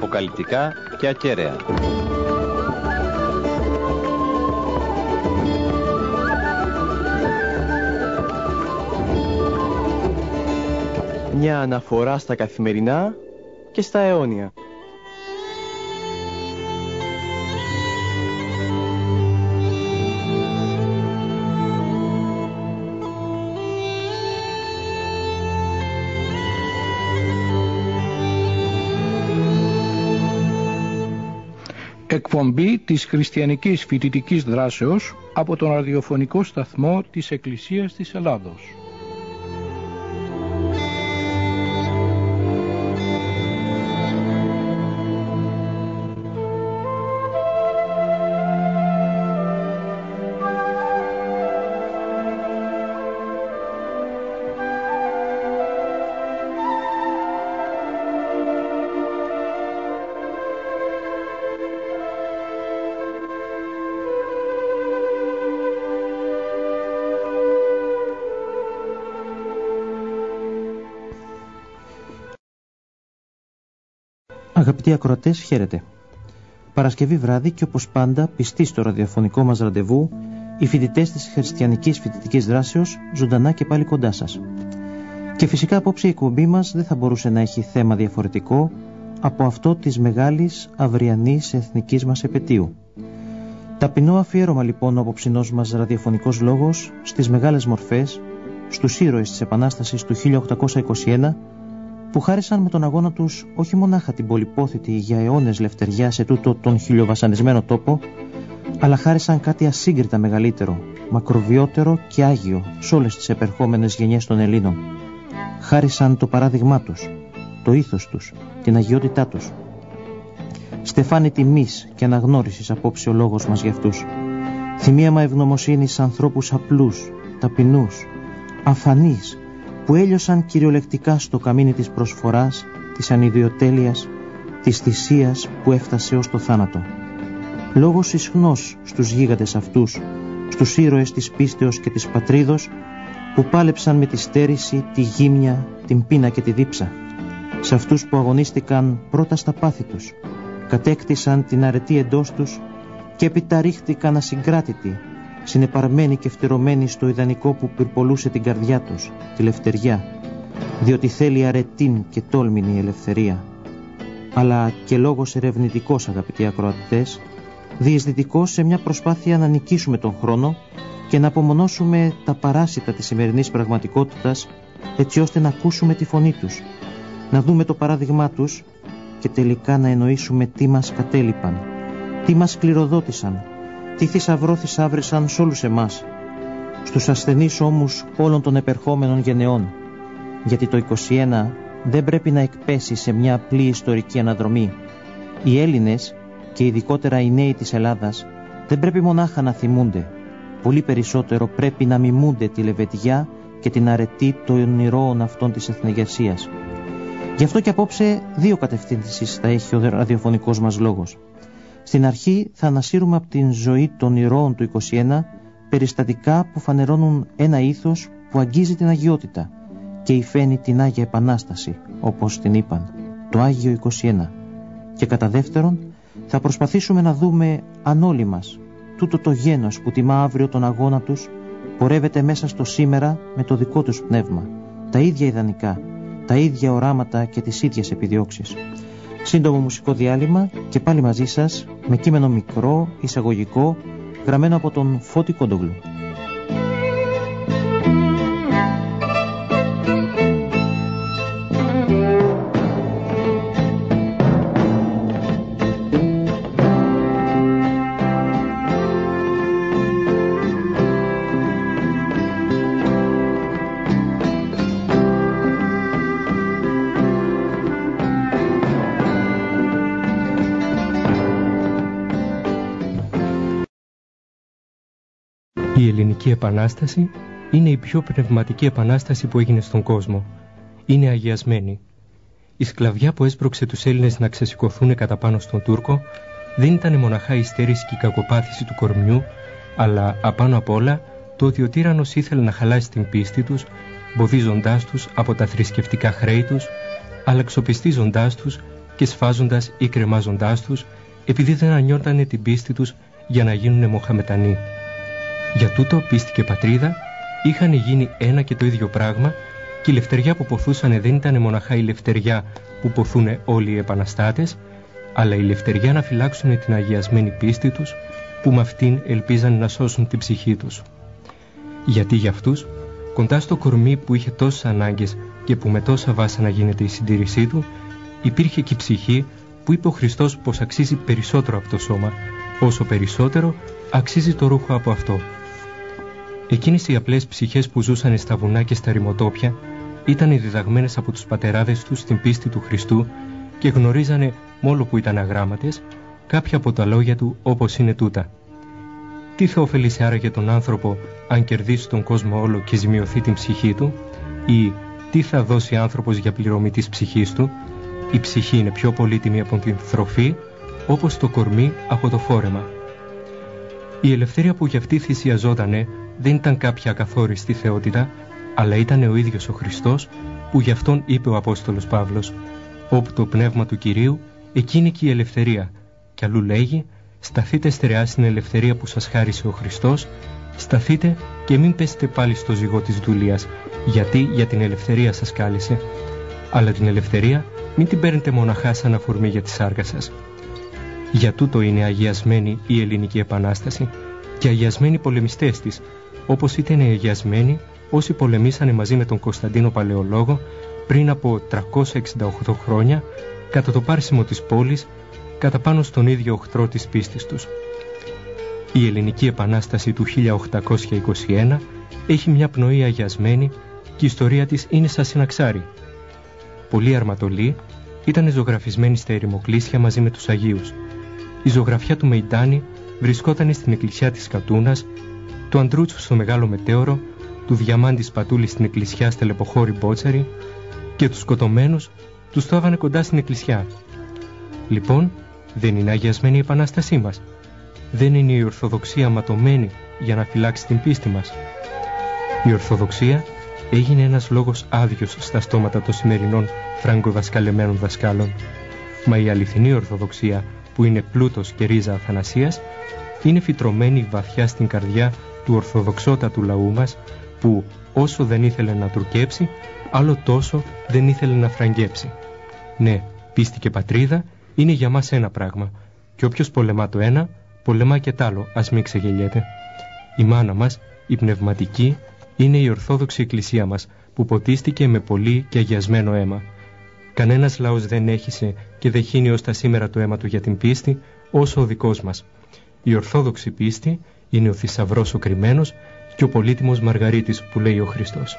αποκαλυπτικά και ακέραια. Μια αναφορά στα καθημερινά και στα αιώνια. Εκπομπή της Χριστιανικής Φοιτητικής Δράσεως από τον ραδιοφωνικό σταθμό της Εκκλησίας της Ελλάδος. Αγαπητοί ακροατές, χαίρετε. Παρασκευή βράδυ και όπως πάντα, πιστοί στο ραδιοφωνικό μας ραντεβού, οι φοιτητές της Χριστιανικής Φοιτητικής Δράσεως, ζωντανά και πάλι κοντά σας. Και φυσικά απόψε η εκπομπή μας δεν θα μπορούσε να έχει θέμα διαφορετικό από αυτό της μεγάλης αυριανής εθνικής μας επετείου. Ταπεινό αφιέρωμα λοιπόν ο απόψινός μας ραδιοφωνικός λόγος στις μεγάλες μορφές, στους ήρωες της Επανάστασης του 1821, που χάρισαν με τον αγώνα τους όχι μονάχα την πολυπόθητη για αιώνες λευτεριά σε τούτο τον χιλιοβασανισμένο τόπο, αλλά χάρισαν κάτι ασύγκριτα μεγαλύτερο, μακροβιότερο και άγιο σε όλες τις επερχόμενες γενιές των Ελλήνων. Χάρισαν το παράδειγμά τους, το ήθος τους, την αγιότητά τους. Στεφάνη τιμής και αναγνώρισης απόψε ο λόγος μας για αυτούς. Θυμίαμα ευγνωμοσύνης σε ανθρώπους απλούς, ταπεινούς, αφανείς, που έλειωσαν κυριολεκτικά στο καμίνι της προσφοράς, της ανιδιοτέλειας, της θυσίας που έφτασε ως το θάνατο. Λόγος ισχνός στους γίγαντες αυτούς, στους ήρωες της πίστεως και της πατρίδος, που πάλεψαν με τη στέρηση, τη γύμνια, την πείνα και τη δίψα. Σε αυτούς που αγωνίστηκαν πρώτα στα πάθη τους, κατέκτησαν την αρετή εντός τους και έπειτα ρίχτηκαν ασυγκράτητοι, συνεπαρμένοι και φτερωμένοι στο ιδανικό που πυρπολούσε την καρδιά τους, τη λευτεριά, διότι θέλει αρετήν και τόλμηνη η ελευθερία. Αλλά και λόγος ερευνητικός, αγαπητοί ακροατές, διεισδυτικός σε μια προσπάθεια να νικήσουμε τον χρόνο και να απομονώσουμε τα παράσιτα της σημερινής πραγματικότητας, έτσι ώστε να ακούσουμε τη φωνή τους, να δούμε το παράδειγμά τους και τελικά να εννοήσουμε τι μας κατέλειπαν, τι μας κληροδότησαν, τι θησαυρό θησάβρισαν σ' όλους εμάς, στους ασθενείς ώμους όλων των επερχόμενων γενεών. Γιατί το 21 δεν πρέπει να εκπέσει σε μια απλή ιστορική αναδρομή. Οι Έλληνες και ειδικότερα οι νέοι της Ελλάδας δεν πρέπει μονάχα να θυμούνται, πολύ περισσότερο πρέπει να μιμούνται τη λεβετιά και την αρετή των ηρώων αυτών της εθνεγερσίας. Γι' αυτό και απόψε δύο κατευθύνσεις θα έχει ο ραδιοφωνικός μας λόγος. Στην αρχή θα ανασύρουμε από την ζωή των ηρώων του 21 περιστατικά που φανερώνουν ένα ήθος που αγγίζει την αγιότητα και υφαίνει την Άγια Επανάσταση, όπως την είπαν, το Άγιο 21. Και κατά δεύτερον θα προσπαθήσουμε να δούμε αν όλοι μας, τούτο το γένος που τιμά αύριο τον αγώνα τους, πορεύεται μέσα στο σήμερα με το δικό τους πνεύμα, τα ίδια ιδανικά, τα ίδια οράματα και τις ίδιες επιδιώξεις. Σύντομο μουσικό διάλειμμα και πάλι μαζί σας με κείμενο μικρό, εισαγωγικό, γραμμένο από τον Φώτη Κόντογλου. Η Ελληνική Επανάσταση είναι η πιο πνευματική επανάσταση που έγινε στον κόσμο. Είναι αγιασμένη. Η σκλαβιά που έσπρωξε τους Έλληνες να ξεσηκωθούν κατά πάνω στον Τούρκο δεν ήταν μοναχά η στέρηση και η κακοπάθηση του κορμιού, αλλά απάνω απ' όλα το ότι ο τύραννος ήθελε να χαλάσει την πίστη τους, βοδίζοντάς τους από τα θρησκευτικά χρέη τους, αλλά εξοπιστίζοντάς τους και σφάζοντας ή κρεμάζοντάς τους, επειδή δεν ανιώτανε την πίστη τους για να γίνουνε Μοχαμετανοί. Για τούτο πίστη και πατρίδα είχαν γίνει ένα και το ίδιο πράγμα, και η λευτεριά που ποθούσανε δεν ήταν μοναχά η λευτεριά που ποθούνε όλοι οι επαναστάτες, αλλά η λευτεριά να φυλάξουν την αγιασμένη πίστη τους, που με αυτήν ελπίζαν να σώσουν την ψυχή τους. Γιατί για αυτούς, κοντά στο κορμί που είχε τόσες ανάγκες και που με τόσα βάσανα γίνεται η συντήρησή του, υπήρχε και η ψυχή που είπε ο Χριστός πως αξίζει περισσότερο από το σώμα, όσο περισσότερο αξίζει το ρούχο από αυτό. Εκείνες οι απλές ψυχές που ζούσαν στα βουνά και στα ρημοτόπια ήταν διδαγμένες από τους πατεράδες τους στην πίστη του Χριστού και γνωρίζανε, μόλο που ήταν αγράμματες, κάποια από τα λόγια του όπως είναι τούτα. Τι θα ωφελήσει άραγε τον άνθρωπο αν κερδίσει τον κόσμο όλο και ζημιωθεί την ψυχή του, ή τι θα δώσει άνθρωπος για πληρωμή της ψυχής του? Η ψυχή είναι πιο πολύτιμη από την θροφή, όπως το κορμί από το φόρεμα. Η ελευθερία που γι' αυτή θυσιαζότανε δεν ήταν κάποια ακαθόριστη θεότητα, αλλά ήταν ο ίδιος ο Χριστός, που γι' αυτόν είπε ο Απόστολος Παύλος: «Όπου το πνεύμα του Κυρίου, εκείνη και η ελευθερία». Κι αλλού λέγει: «Σταθείτε στερεά στην ελευθερία που σας χάρισε ο Χριστός, σταθείτε και μην πέσετε πάλι στο ζυγό της δουλείας, γιατί για την ελευθερία σας κάλεσε. Αλλά την ελευθερία μην την παίρνετε μοναχά σαν αφορμή για τη σάρκα σας». Για τούτο είναι αγιασμένη η Ελληνική Επανάσταση και αγιασμένοι οι πολεμιστές της, όπως ήταν αγιασμένοι όσοι πολεμήσανε μαζί με τον Κωνσταντίνο Παλαιολόγο πριν από 368 χρόνια κατά το πάρσιμο της πόλης, κατά πάνω στον ίδιο οχθρό της πίστης τους. Η Ελληνική Επανάσταση του 1821 έχει μια πνοή αγιασμένη και η ιστορία της είναι σαν συναξάρι. Πολλοί αρματολοί ήταν ζωγραφισμένοι στα ερημοκλήσια μαζί με τους Αγίους. Η ζωγραφιά του Μεϊντάνη βρισκόταν στην εκκλησιά της Κατούνας, του Αντρούτσου στο Μεγάλο Μετέωρο, του Διαμάντη Πατούλη στην εκκλησιά Στελεποχώρη Μπότσαρη, και τους σκοτωμένους τους το έβανε κοντά στην εκκλησιά. Λοιπόν, δεν είναι αγιασμένη η Επανάστασή μας? Δεν είναι η Ορθοδοξία ματωμένη για να φυλάξει την πίστη μας? Η Ορθοδοξία έγινε ένας λόγος άδειος στα στόματα των σημερινών φραγκοδασκαλεμένων δασκάλων. Μα η αληθινή Ορθοδοξία, που είναι πλούτος και ρίζα αθανασίας, είναι φυτρωμένη βαθιά στην καρδιά του ορθοδοξότατου λαού μας, που όσο δεν ήθελε να τουρκέψει, άλλο τόσο δεν ήθελε να φραγκέψει. Ναι, πίστη και πατρίδα είναι για μας ένα πράγμα, και όποιος πολεμά το ένα, πολεμά και τ' άλλο, ας μην ξεγελιέται. Η μάνα μας, η πνευματική, είναι η Ορθόδοξη Εκκλησία μας, που ποτίστηκε με πολύ και αγιασμένο αίμα. Κανένας λαός δεν έχισε και δεν χύνει ως τα σήμερα το αίμα του για την πίστη, όσο ο δικός μας. Η Ορθόδοξη πίστη είναι ο θησαυρός ο κρυμμένος και ο πολύτιμος Μαργαρίτης που λέει ο Χριστός.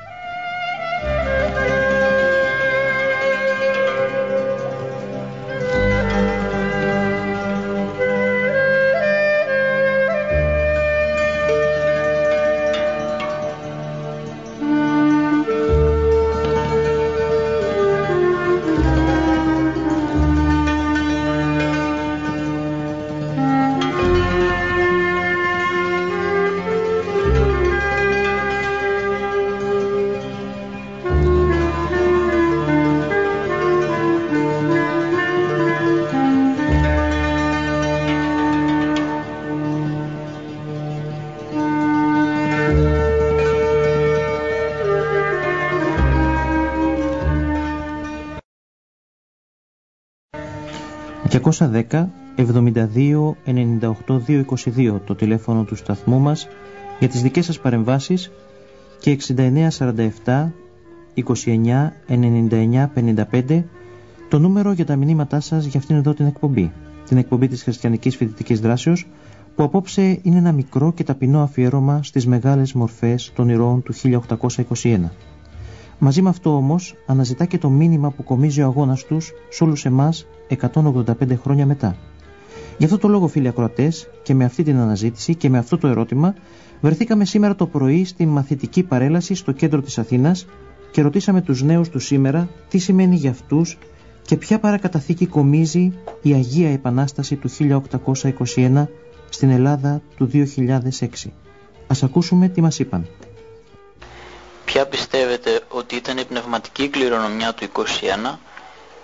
...210 72 98 222 το τηλέφωνο του σταθμού μας για τις δικές σας παρεμβάσεις και 69 47 29 99 55 το νούμερο για τα μηνύματά σας για αυτήν εδώ την εκπομπή. Την εκπομπή της Χριστιανικής Φοιτητικής Δράσεως, που απόψε είναι ένα μικρό και ταπεινό αφιέρωμα στις μεγάλες μορφές των ηρώων του 1821. Μαζί με αυτό όμως αναζητά και το μήνυμα που κομίζει ο αγώνας τους σε όλους εμάς 185 χρόνια μετά. Γι' αυτό το λόγο, φίλοι ακροατές, και με αυτή την αναζήτηση και με αυτό το ερώτημα, βρεθήκαμε σήμερα το πρωί στη μαθητική παρέλαση στο κέντρο της Αθήνας και ρωτήσαμε τους νέους του σήμερα τι σημαίνει για αυτούς και ποια παρακαταθήκη κομίζει η Αγία Επανάσταση του 1821 στην Ελλάδα του 2006. Ας ακούσουμε τι μας είπαν. Ποια πιστεύετε ότι ήταν η πνευματική κληρονομιά του 21?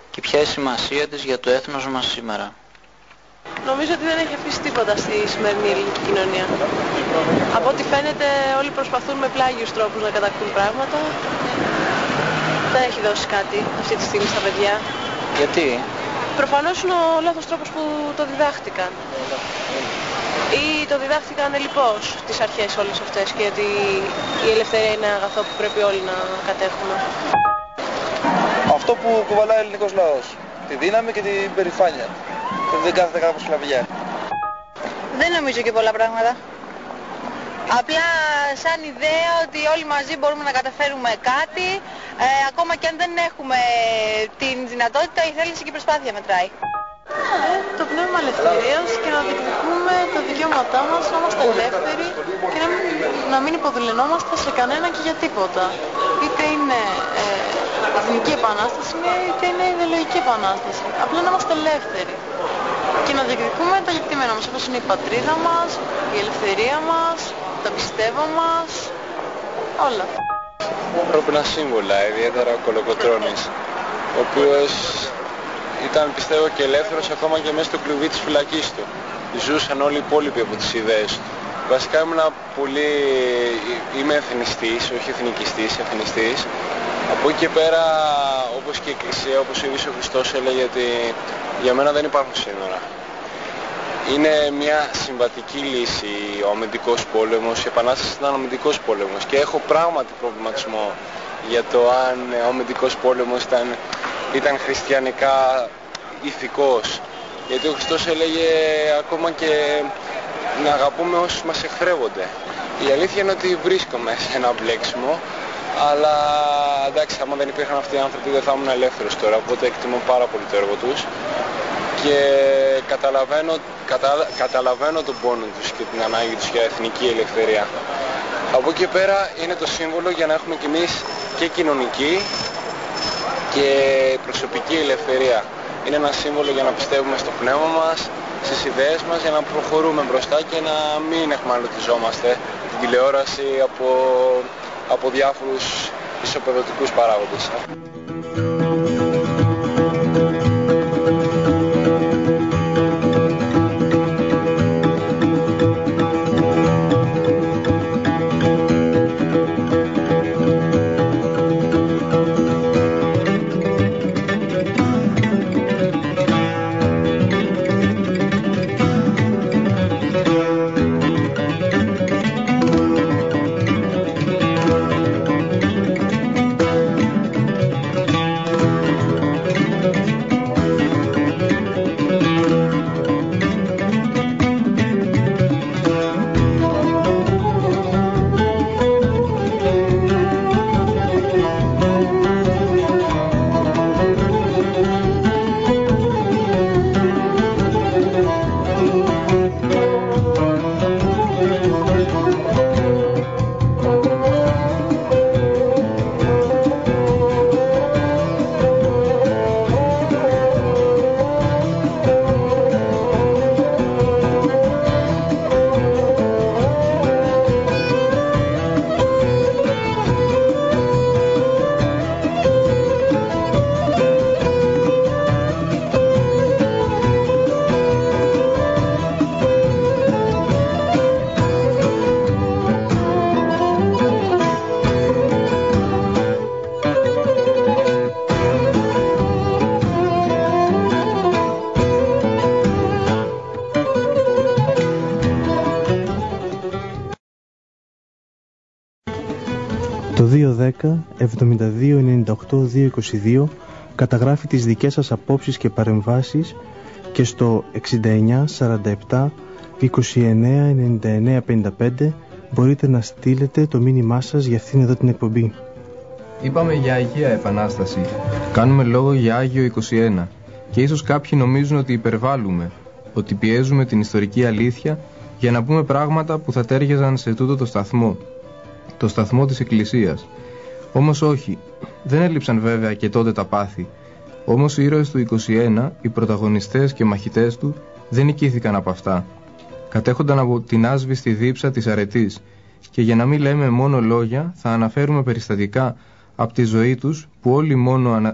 και ποια είναι η σημασία της για το έθνος μας σήμερα? Νομίζω ότι δεν έχει αφήσει τίποτα στη σημερινή ελληνική κοινωνία. Από ό,τι φαίνεται όλοι προσπαθούν με πλάγιους τρόπους να κατακτούν πράγματα. Δεν έχει δώσει κάτι αυτή τη στιγμή στα παιδιά. Γιατί? Προφανώς είναι ο λάθος τρόπος που το διδάχτηκαν. Ή το διδάχτηκαν λοιπώς τις αρχές όλες αυτές και ότι η ελευθερία είναι αγαθό που πρέπει όλοι να κατέχουμε. Αυτό που κουβαλάει ο ελληνικός λαός. Τη δύναμη και την περηφάνεια. Δεν κάθεται κάπου σκλαβιά. Δεν νομίζω και πολλά πράγματα. Απλά σαν ιδέα ότι όλοι μαζί μπορούμε να καταφέρουμε κάτι, ακόμα και αν δεν έχουμε την δυνατότητα, η θέληση και η προσπάθεια μετράει. Το πνεύμα ελευθερίας και να διεκδικούμε τα δικαιώματά μας, να είμαστε ελεύθεροι και να μην υποδουλενόμαστε σε κανένα και για τίποτα. Είτε είναι εθνική επανάσταση, είτε είναι ιδεολογική επανάσταση. Απλά να είμαστε ελεύθεροι και να διεκδικούμε τα κεκτημένα μας, όπως είναι η πατρίδα μας, η ελευθερία μας, τα πιστεύω μας, όλα. Ανθρώπινα σύμβολα, ιδιαίτερα ο Κολοκοτρώνης, ο οποίος ήταν, πιστεύω, και ελεύθερος ακόμα και μέσα στο κλουβί της φυλακής του. Ζούσαν όλοι οι υπόλοιποι από τις ιδέες του. Βασικά είμαι εθνιστής, όχι εθνικιστής, εθνιστής. Από εκεί και πέρα, όπως και η Εκκλησία, όπως ο ίδιος ο Χριστός έλεγε ότι για μένα δεν υπάρχουν σύνορα. Είναι μια συμβατική λύση ο αμυντικός πόλεμος, η Επανάσταση ήταν αμυντικός πόλεμος και έχω πράγματι προβληματισμό για το αν ο αμυντικός πόλεμος ήταν χριστιανικά ηθικός. Γιατί ο Χριστός έλεγε ακόμα και να αγαπούμε όσους μας εχθρεύονται. Η αλήθεια είναι ότι βρίσκομαι σε ένα μπλέξιμο, αλλά εντάξει, άμα δεν υπήρχαν αυτοί οι άνθρωποι δεν θα ήμουν ελεύθερος τώρα, οπότε εκτιμώ πάρα πολύ το έργο τους και καταλαβαίνω τον πόνο τους και την ανάγκη τους για εθνική ελευθερία. Από εκεί πέρα είναι το σύμβολο για να έχουμε κι εμείς και κοινωνική και προσωπική ελευθερία. Είναι ένα σύμβολο για να πιστεύουμε στο πνεύμα μας, στις ιδέες μας, για να προχωρούμε μπροστά και να μην εχμαλωτιζόμαστε την τηλεόραση από διάφορους ισοπεδωτικούς παράγοντες. Το 210-72-98-222 καταγράφει τις δικές σας απόψεις και παρεμβάσεις και στο 69-47-29-99-55 μπορείτε να στείλετε το μήνυμά σας για αυτήν εδώ την εκπομπή. Είπαμε για Αγία Επανάσταση. Κάνουμε λόγο για Άγιο 21 και ίσως κάποιοι νομίζουν ότι υπερβάλλουμε, ότι πιέζουμε την ιστορική αλήθεια για να πούμε πράγματα που θα τέριαζαν σε τούτο το σταθμό της Εκκλησίας. Όμως όχι, δεν έλειψαν βέβαια και τότε τα πάθη. Όμως οι ήρωες του 21, οι πρωταγωνιστές και μαχητές του, δεν νικήθηκαν από αυτά. Κατέχονταν από την άσβηστη δίψα της αρετής και για να μην λέμε μόνο λόγια θα αναφέρουμε περιστατικά από τη ζωή τους που όλοι μόνο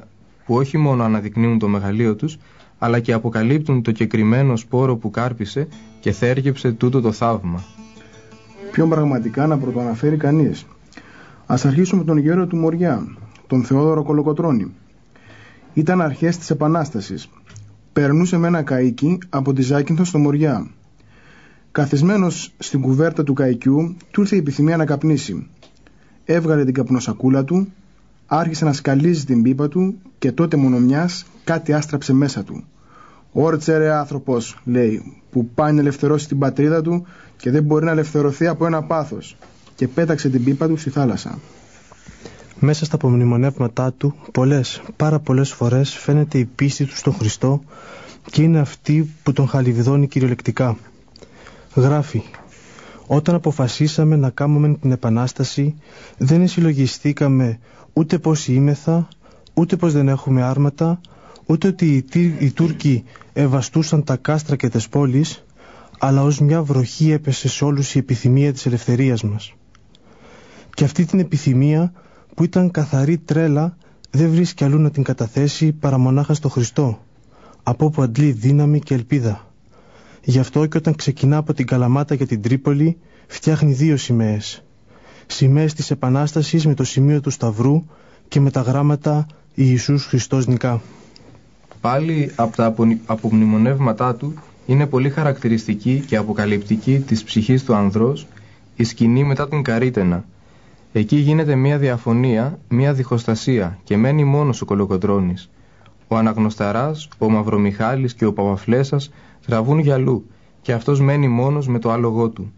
που όχι μόνο αναδεικνύουν το μεγαλείο τους, αλλά και αποκαλύπτουν το κεκριμένο σπόρο που κάρπισε και θέργεψε τούτο το θαύμα. Ποιον πραγματικά να πρωτοαναφέρει κανείς? Ας αρχίσουμε τον γέρο του Μοριά, τον Θεόδωρο Κολοκοτρώνη. Ήταν αρχές της Επανάστασης. Περνούσε με ένα καΐκι από τη Ζάκυνθο στο Μοριά. Καθισμένος στην κουβέρτα του καϊκιού, του ήρθε η επιθυμία να καπνίσει. Έβγαλε την καπνοσακούλα του, άρχισε να σκαλίζει την πίπα του και τότε μονομιάς κάτι άστραψε μέσα του. «Όρτσε ρε άνθρωπος», λέει, «που πάει να ελευθερώσει την πατρίδα του και δεν μπορεί να ελευθερωθεί από ένα πάθος», και πέταξε την πίπα του στη θάλασσα. Μέσα στα απομνημονεύματά του, πάρα πολλές φορές φαίνεται η πίστη του στον Χριστό και είναι αυτή που τον χαλιβδώνει κυριολεκτικά. Γράφει: «Όταν αποφασίσαμε να κάνουμε την Επανάσταση, δεν συλλογιστήκαμε ούτε πως είμεθα, ούτε πως δεν έχουμε άρματα, ούτε ότι οι Τούρκοι ευαστούσαν τα κάστρα και τις πόλεις, αλλά ως μια βροχή έπεσε σε όλους η επιθυμία της ελευθερίας μας. Και αυτή την επιθυμία, που ήταν καθαρή τρέλα, δεν βρίσκει αλλού να την καταθέσει παρά μονάχα στο Χριστό, από όπου αντλεί δύναμη και ελπίδα. Γι' αυτό και όταν ξεκινά από την Καλαμάτα για την Τρίπολη, φτιάχνει 2 σημαίες. Σημαίες της Επανάστασης με το σημείο του Σταυρού και με τα γράμματα Ιησούς Χριστός νικά». Πάλι από τα απομνημονεύματά του είναι πολύ χαρακτηριστική και αποκαλυπτική της ψυχής του ανδρός η σκηνή μετά την Καρύτενα. Εκεί γίνεται μια διαφωνία, μια διχοστασία και μένει μόνος ο Κολοκοτρώνης. Ο Αναγνωσταράς, ο Μαυρομιχάλης και ο Παπαφλέσας τραβούν γυαλού και αυτός μένει μόνος με το άλογό του.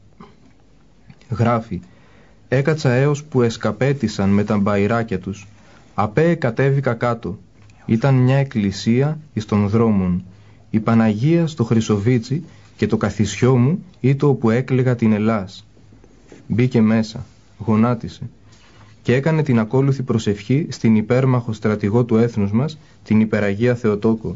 Γράφει: «Έκατσα έως που εσκαπέτησαν με τα μπαϊράκια τους. Απέ κατέβηκα κάτω. Ήταν μια εκκλησία εις των δρόμων. Η Παναγία στο Χρυσοβίτσι και το καθισιό μου ήτο όπου έκλαιγα την Ελλάς. Μπήκε μέσα, γονάτισε και έκανε την ακόλουθη προσευχή στην υπέρμαχο στρατηγό του έθνους μας, την Υπεραγία Θεοτόκο.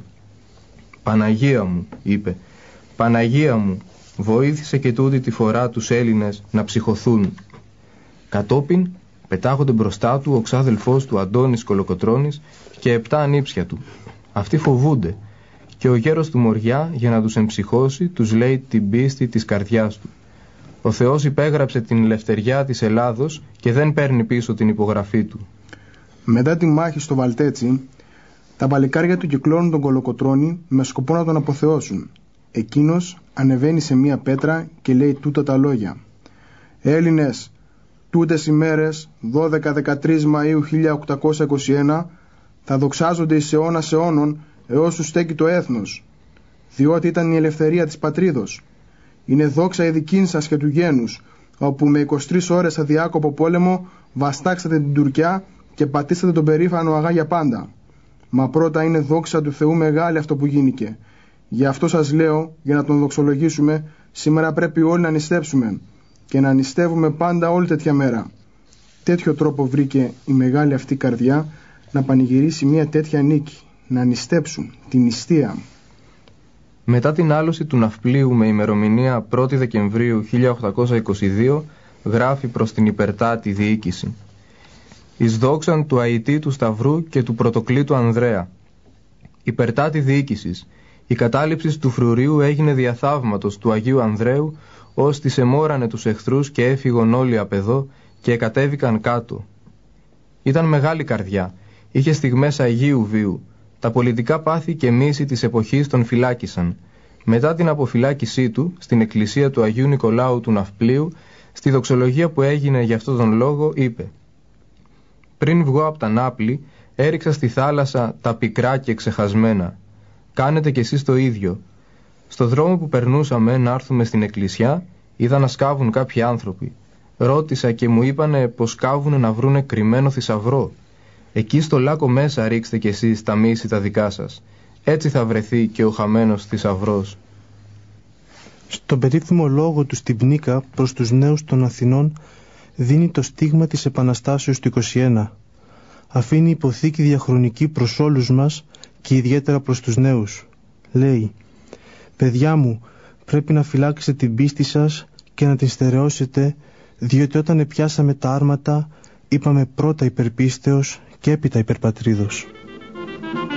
Παναγία μου», είπε, «Παναγία μου, βοήθησε και τούτη τη φορά τους Έλληνες να ψυχωθούν». Κατόπιν πετάγονται μπροστά του ο ξάδελφός του Αντώνης Κολοκοτρώνης και 7 ανήψια του. Αυτοί φοβούνται και ο γέρος του Μοριά, για να τους εμψυχώσει, τους λέει την πίστη της καρδιάς του. Ο Θεός υπέγραψε την ελευθεριά της Ελλάδος και δεν παίρνει πίσω την υπογραφή του. Μετά τη μάχη στο Βαλτέτσι, τα παλικάρια του κυκλώνουν τον Κολοκοτρώνη με σκοπό να τον αποθεώσουν. Εκείνος ανεβαίνει σε μία πέτρα και λέει τούτα τα λόγια: «Έλληνες, τούτες ημέρες, 12-13 Μαΐου 1821, θα δοξάζονται εις αιώνας αιώνων έως του στέκει το έθνος, διότι ήταν η ελευθερία της πατρίδος. Είναι δόξα η δική σας και του γένους, όπου με 23 ώρες αδιάκοπο πόλεμο βαστάξατε την Τουρκιά και πατήσατε τον περήφανο αγά για πάντα. Μα πρώτα είναι δόξα του Θεού μεγάλη αυτό που γίνηκε. Γι' αυτό σας λέω, για να τον δοξολογήσουμε, σήμερα πρέπει όλοι να νηστέψουμε και να νηστεύουμε πάντα όλη τέτοια μέρα». Τέτοιο τρόπο βρήκε η μεγάλη αυτή καρδιά να πανηγυρίσει μια τέτοια νίκη, να νηστέψουν, την νηστεία. Μετά την άλωση του ναυπλίου με ημερομηνία 1η Δεκεμβρίου 1822, γράφει προς την υπερτάτη διοίκηση: «Εις δόξαν του αητή του Σταυρού και του πρωτοκλήτου Ανδρέα. Υπερτάτη διοίκησης, η κατάληψη του φρουρίου έγινε διαθαύματος του Αγίου Ανδρέου, ως της εμόρανε τους εχθρούς και έφυγον όλοι απ' εδώ και κατέβηκαν κάτω. Ήταν μεγάλη καρδιά, είχε στιγμές Αγίου Βίου. Τα πολιτικά πάθη και μίση της εποχής τον φυλάκισαν. Μετά την αποφυλάκησή του, στην εκκλησία του Αγίου Νικολάου του Ναυπλίου, στη δοξολογία που έγινε για αυτόν τον λόγο, είπε: «Πριν βγω από τα Νάπλη, έριξα στη θάλασσα τα πικρά και ξεχασμένα. Κάνετε κι εσείς το ίδιο. Στο δρόμο που περνούσαμε να έρθουμε στην εκκλησιά, είδα να σκάβουν κάποιοι άνθρωποι. Ρώτησα και μου είπανε πως σκάβουνε να βρούνε κρυμμένο θησαυρό. Εκεί στο λάκκο μέσα ρίξτε κι εσείς τα μίση τα δικά σας. Έτσι θα βρεθεί και ο χαμένος θησαυρός». Στον περίφημο λόγο του στην Πνίκα προς τους νέους των Αθηνών δίνει το στίγμα της Επαναστάσεως του 21. Αφήνει υποθήκη διαχρονική προς όλους μας και ιδιαίτερα προς τους νέους. Λέει: «Παιδιά μου, πρέπει να φυλάξετε την πίστη σας και να την στερεώσετε, διότι όταν επιάσαμε τα άρματα είπαμε πρώτα υπερπίστεως και έπειτα υπερπατρίδος».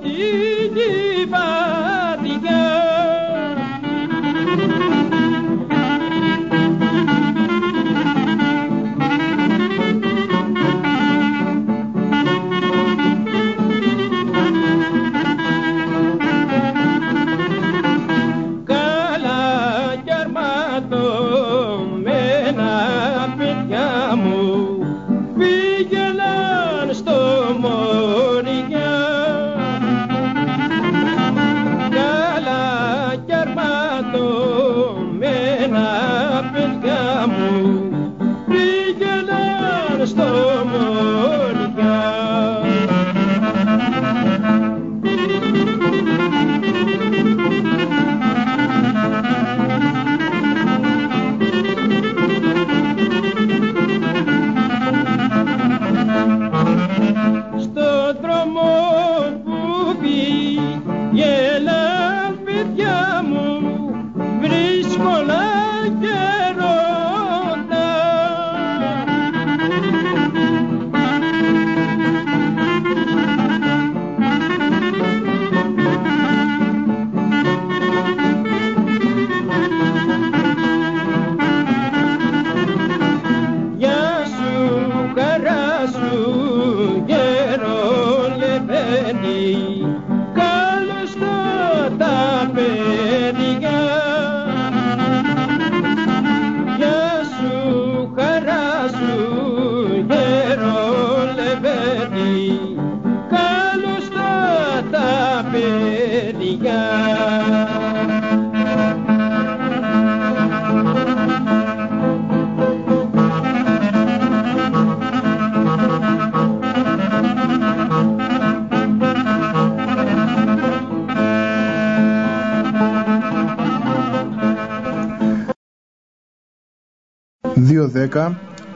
...210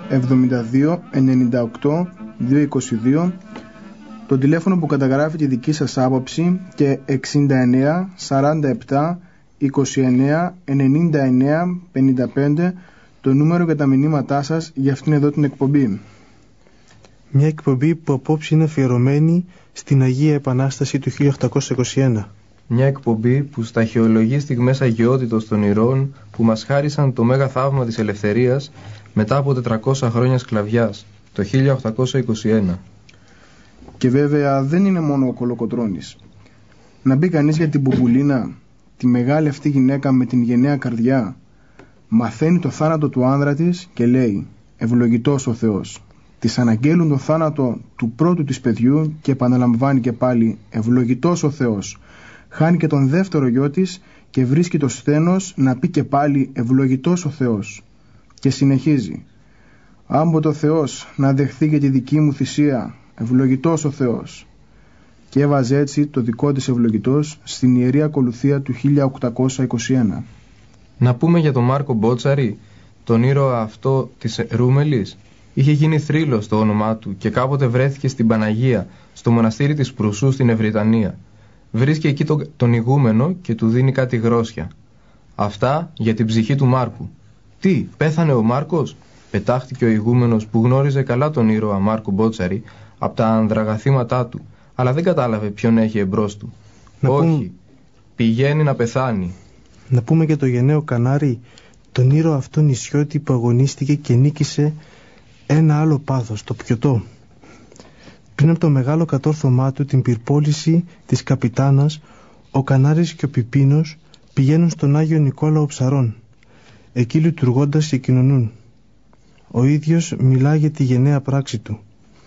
72 98 222... το τηλέφωνο που καταγράφει τη δική σας άποψη και 69 47 29 99 55 το νούμερο για τα μηνύματά σας για αυτήν εδώ την εκπομπή. Μια εκπομπή που απόψε είναι αφιερωμένη στην Αγία Επανάσταση του 1821. Μια εκπομπή που σταχυολογεί στιγμές αγιότητος των ηρώων που μας χάρισαν το μέγα θαύμα της ελευθερίας μετά από 400 χρόνια σκλαβιάς, το 1821. Και βέβαια δεν είναι μόνο ο Κολοκοτρώνης. Να μπει κανείς για την Μπουμπουλίνα, τη μεγάλη αυτή γυναίκα με την γενναία καρδιά, μαθαίνει το θάνατο του άνδρα της και λέει «Ευλογητός ο Θεός». Της αναγγέλουν το θάνατο του πρώτου της παιδιού και επαναλαμβάνει και πάλι «Ευλογητός ο Θεός». Χάνει και τον δεύτερο γιο της και βρίσκει το σθένος να πει και πάλι «Ευλογητός ο Θεός». Και συνεχίζει «Άμποτε ο Θεός να δεχθεί και τη δική μου θυσία, ευλογητός ο Θεός». Και έβαζε έτσι το δικό της ευλογητός στην Ιερή Ακολουθία του 1821. Να πούμε για τον Μάρκο Μπότσαρη, τον ήρωα αυτό της Ρούμελης. Είχε γίνει θρύλος το όνομά του και κάποτε βρέθηκε στην Παναγία, στο μοναστήρι της Προυσού στην Ευρυτανία. Βρίσκει εκεί τον ηγούμενο και του δίνει κάτι γρόσια. Αυτά για την ψυχή του Μάρκου. Τι, πέθανε ο Μάρκος? Πετάχτηκε ο ηγούμενος που γνώριζε καλά τον ήρωα Μάρκο Μπότσαρη από τα ανδραγαθήματά του, αλλά δεν κατάλαβε ποιον έχει εμπρός του. Όχι, πηγαίνει να πεθάνει. Να πούμε για το γενναίο Κανάρι, τον ήρωα αυτό νησιώτη που αγωνίστηκε και νίκησε ένα άλλο πάθος, το πιωτό. Πριν από το μεγάλο κατόρθωμά του, την πυρπόληση της Καπιτάνας, ο Κανάρης και ο Πιπίνος πηγαίνουν στον Άγιο Νικόλαο Ψαρών. Εκεί λειτουργώντας και κοινωνούν. Ο ίδιος μιλά για τη γενναία πράξη του.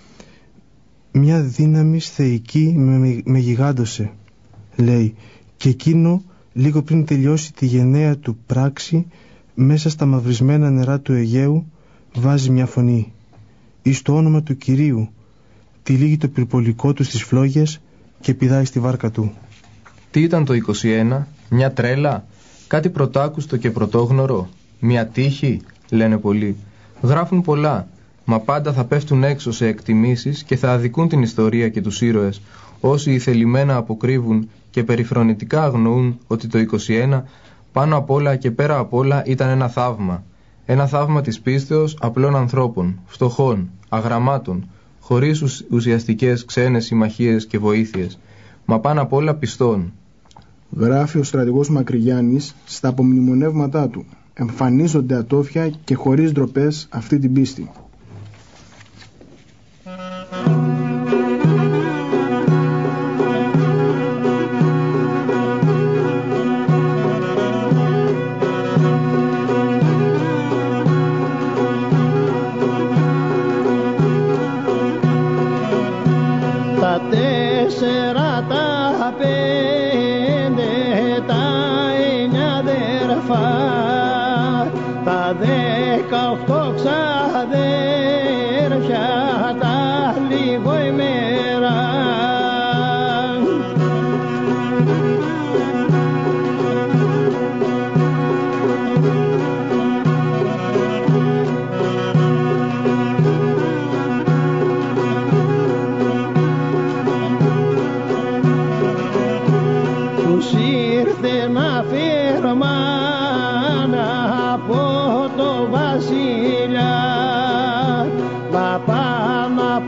«Μια δύναμη θεϊκή με γιγάντωσε», λέει, και εκείνο λίγο πριν τελειώσει τη γενναία του πράξη, μέσα στα μαυρισμένα νερά του Αιγαίου βάζει μια φωνή. «Εις το όνομα του Κυρίου», τυλίγει το πυρπολικό του στις φλόγες και πηδάει στη βάρκα του. Τι ήταν το 21, μια τρέλα, κάτι πρωτάκουστο και πρωτόγνωρο, μια τύχη, λένε πολλοί. Γράφουν πολλά, μα πάντα θα πέφτουν έξω σε εκτιμήσεις και θα αδικούν την ιστορία και τους ήρωες, όσοι ηθελημένα αποκρύβουν και περιφρονητικά αγνοούν ότι το 21 πάνω απ' όλα και πέρα απ' όλα ήταν ένα θαύμα. Ένα θαύμα της πίστεως απλών ανθρώπων, φτωχών, αγραμμάτων, χωρίς ουσιαστικές ξένες συμμαχίες και βοήθειες, μα πάνω απ' όλα πιστών. Γράφει ο στρατηγός Μακρυγιάννης στα απομνημονεύματά του. Εμφανίζονται ατόφια και χωρίς ντροπές αυτή την πίστη. Τα 4, τα 5, τα 9 αδέρφα, τα 18 ξαδέρφια, τα λίγο ημέρα. Τους ήρθε να φέρμαν από το βασιλιά, να πάνε να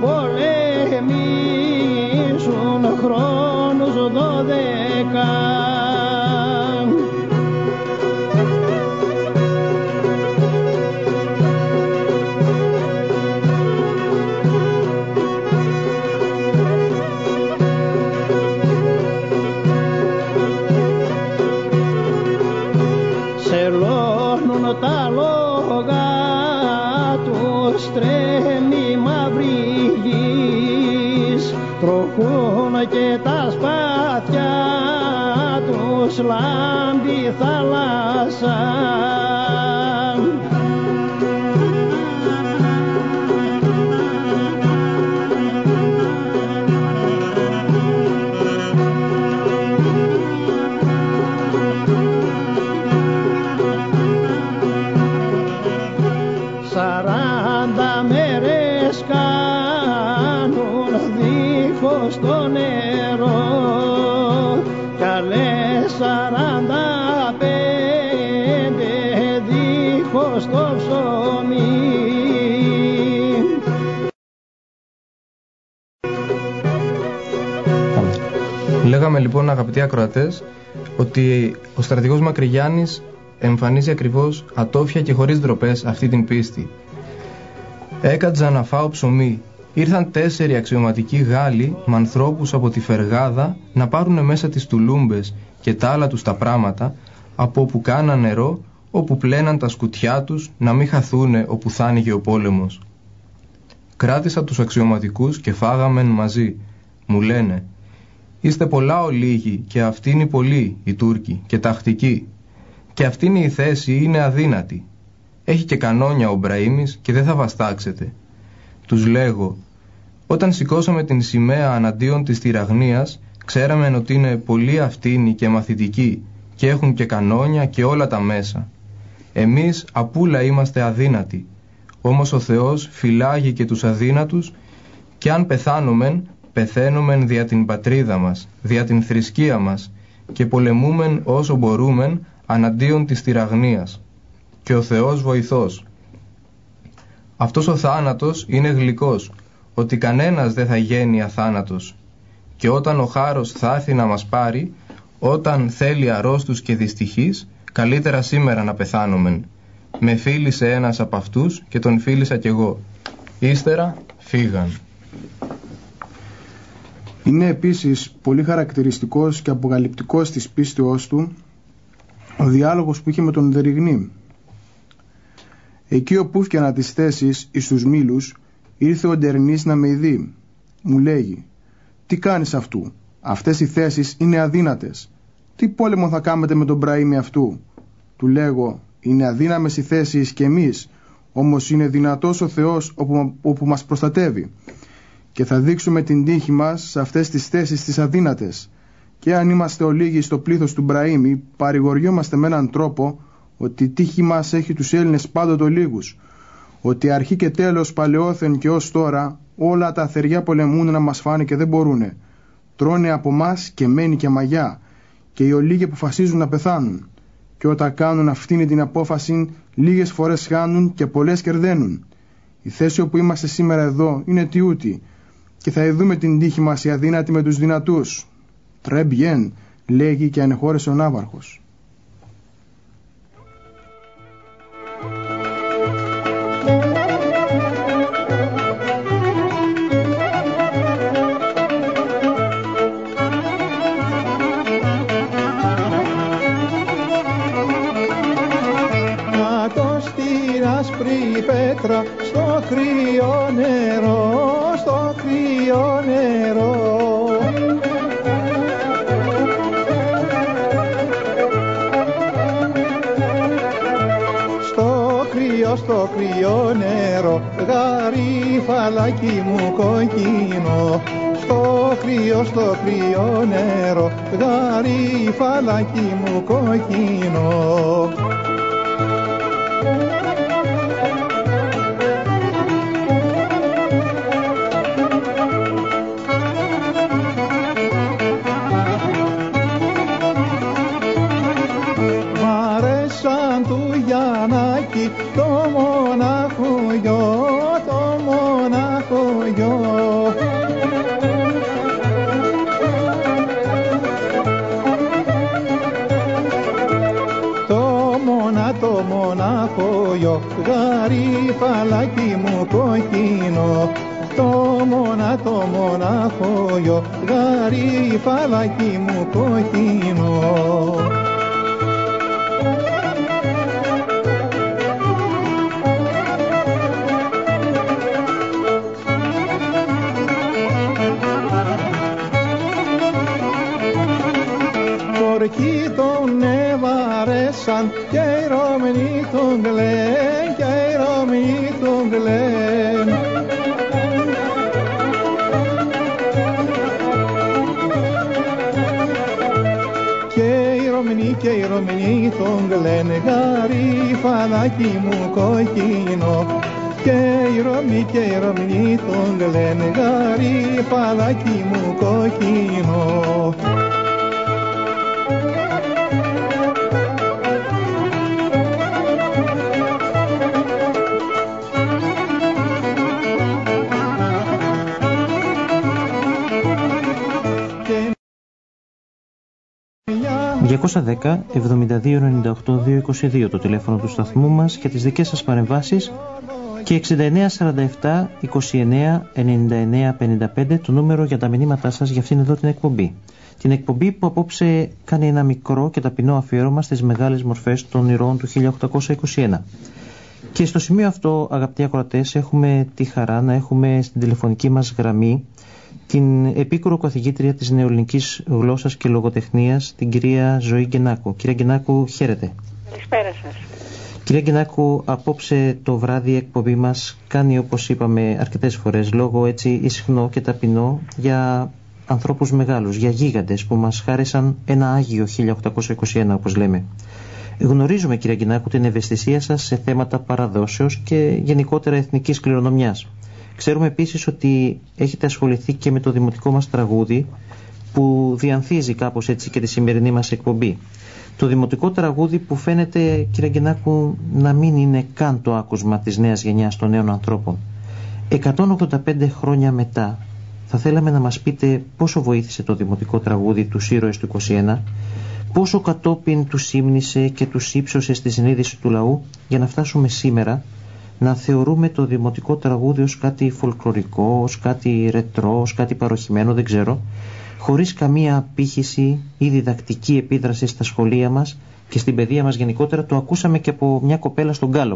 πολεμήσουν χρόνους 12. Σελώνουν τα λόγα τους, τρέμει μαύρη γης, τροχούν και τα σπάθια τους, λάμπει θάλασσα. Σαράντα μέρες κάνουν δίχως το νερό, κι άλλες 45 δίχως το ψωμί. Λέγαμε λοιπόν, αγαπητοί ακροατές, ότι ο στρατηγός Μακρυγιάννης εμφανίζει ακριβώς ατόφια και χωρίς ντροπές αυτή την πίστη. Έκατζα να φάω ψωμί. Ήρθαν 4 αξιωματικοί Γάλλοι με ανθρώπους από τη Φεργάδα να πάρουν μέσα τις τουλούμπες και τα άλλα τους τα πράματα, από όπου κάναν νερό, όπου πλέναν τα σκουτιά τους, να μην χαθούνε όπου θα άνοιγε ο πόλεμος. Κράτησα τους αξιωματικούς και φάγαμεν μαζί. Μου λένε, είστε πολλά ολίγοι και αυτοί είναι πολλοί, οι Τούρκοι, και τακτικοί. Και αυτή είναι η θέση, είναι αδύνατη. Έχει και κανόνια ο Μπραήμις και δεν θα βαστάξετε. Τους λέγω, όταν σηκώσαμε την σημαία αναντίον της τυραγνίας, ξέραμε ότι είναι πολλοί αυτοί και μαθητικοί και έχουν και κανόνια και όλα τα μέσα. Εμείς απούλα είμαστε αδύνατοι, όμως ο Θεός φυλάγει και τους αδύνατους, και αν πεθάνομεν, πεθαίνομεν δια την πατρίδα μας, δια την θρησκεία μας, και πολεμούμεν όσο μπορούμεν αναντίον της τυραγνίας. Και ο Θεός βοηθός. Αυτός ο θάνατος είναι γλυκός, ότι κανένας δεν θα γίνει αθάνατος. Και όταν ο χάρος θα έρθει να μας πάρει, όταν θέλει αρρώστους και δυστυχείς, καλύτερα σήμερα να πεθάνομεν. Με φίλησε ένας από αυτούς και τον φίλησα κι εγώ. Ύστερα φύγαν. Είναι επίσης πολύ χαρακτηριστικός και αποκαλυπτικός της πίστεώς του ο διάλογος που είχε με τον Δεριγνή. Εκεί όπου έφτιανα τις θέσεις εις τους μήλους, ήρθε ο Ντερνής να με ειδεί. Μου λέγει, τι κάνεις αυτού, αυτές οι θέσεις είναι αδύνατες. Τι πόλεμο θα κάνετε με τον Μπραήμι αυτού. Του λέγω, είναι αδύναμες οι θέσεις και εμείς, όμως είναι δυνατός ο Θεός όπου μας προστατεύει. Και θα δείξουμε την τύχη μας σε αυτές τις θέσεις τις αδύνατες. Και αν είμαστε ολίγοι στο πλήθος του Μπραήμι, παρηγοριόμαστε με έναν τρόπο ότι η τύχη μας έχει τους Έλληνες πάντοτε λίγους, ότι αρχή και τέλος παλαιόθεν και ως τώρα όλα τα θεριά πολεμούν να μας φάνε και δεν μπορούνε. Τρώνε από μας και μένει και μαγιά, και οι ολίγοι αποφασίζουν να πεθάνουν. Και όταν κάνουν αυτήν την απόφαση, λίγες φορές χάνουν και πολλές κερδένουν. Η θέση όπου είμαστε σήμερα εδώ είναι τιούτη, και θα ειδούμε την τύχη μας οι αδύνατοι με τους δυνατούς. «Τρε μπιέν», λέγει και ανεχώρεσε ο ναύαρχος. Πέτρα στο κρύο νερό, στο κρύο νερό. Στο κρύο νερό, γαρίφαλάκι μου κοκκίνο. Στο κρύο νερό, γαρίφαλάκι μου κοκκίνο. Το μονάχο γιο, το μονάχο γιο. Το μονάχο γιο, γαρίφαλάκι μου κοκκίνο. Το μονάχο γιο, γαρίφαλάκι μου κοκκίνο. Εκεί τον έβαρεσαν και οι Ρωμανοί τον κλαιν, και οι Ρωμανοί τον κλαιν. Και οι Ρωμανοί τον κλαιν, γαρίφαλάκι μου κοκκίνο. Και οι Ρωμανοί τον κλαιν, γαρίφαλάκι μου κοκκίνο. ...210 72 98 222 το τηλέφωνο του σταθμού μας για τις δικές σας παρεμβάσεις και 69 47 29 99 55 το νούμερο για τα μηνύματά σας για αυτήν εδώ την εκπομπή. Την εκπομπή που απόψε κάνει ένα μικρό και ταπεινό αφιέρωμα στις μεγάλες μορφές των ηρώων του 1821. Και στο σημείο αυτό, αγαπητοί ακροατές, έχουμε τη χαρά να έχουμε στην τηλεφωνική μας γραμμή την επίκουρο καθηγήτρια της νεοελληνικής γλώσσας και λογοτεχνίας, την κυρία Ζωή Γκενάκου. Κυρία Γκενάκου, χαίρετε. Καλησπέρα σας. Κυρία Γκενάκου, απόψε το βράδυ η εκπομπή μας κάνει, όπως είπαμε αρκετές φορές, λόγο έτσι ισχνό και ταπεινό για ανθρώπους μεγάλους, για γίγαντες που μας χάρισαν ένα Άγιο 1821, όπως λέμε. Γνωρίζουμε, κυρία Γκενάκου, την ευαισθησία σας σε θέματα παραδόσεως και γενικότερα εθνικής κληρονομιάς. Ξέρουμε επίσης ότι έχετε ασχοληθεί και με το δημοτικό μας τραγούδι που διανθίζει κάπως έτσι και τη σημερινή μας εκπομπή. Το δημοτικό τραγούδι που φαίνεται, κύριε Γκενάκου, να μην είναι καν το άκουσμα της νέας γενιάς των νέων ανθρώπων. 185 χρόνια μετά, θα θέλαμε να μας πείτε πόσο βοήθησε το δημοτικό τραγούδι τους ήρωες του 21, πόσο κατόπιν του σύμνησε και του ύψωσε στη συνείδηση του λαού για να φτάσουμε σήμερα να θεωρούμε το δημοτικό τραγούδι ως κάτι φολκλωρικό, ως κάτι ρετρό, ως κάτι παροχημένο, δεν ξέρω, χωρίς καμία απήχηση ή διδακτική επίδραση στα σχολεία μας και στην παιδεία μας γενικότερα. Το ακούσαμε και από μια κοπέλα στον Γκάλοπ.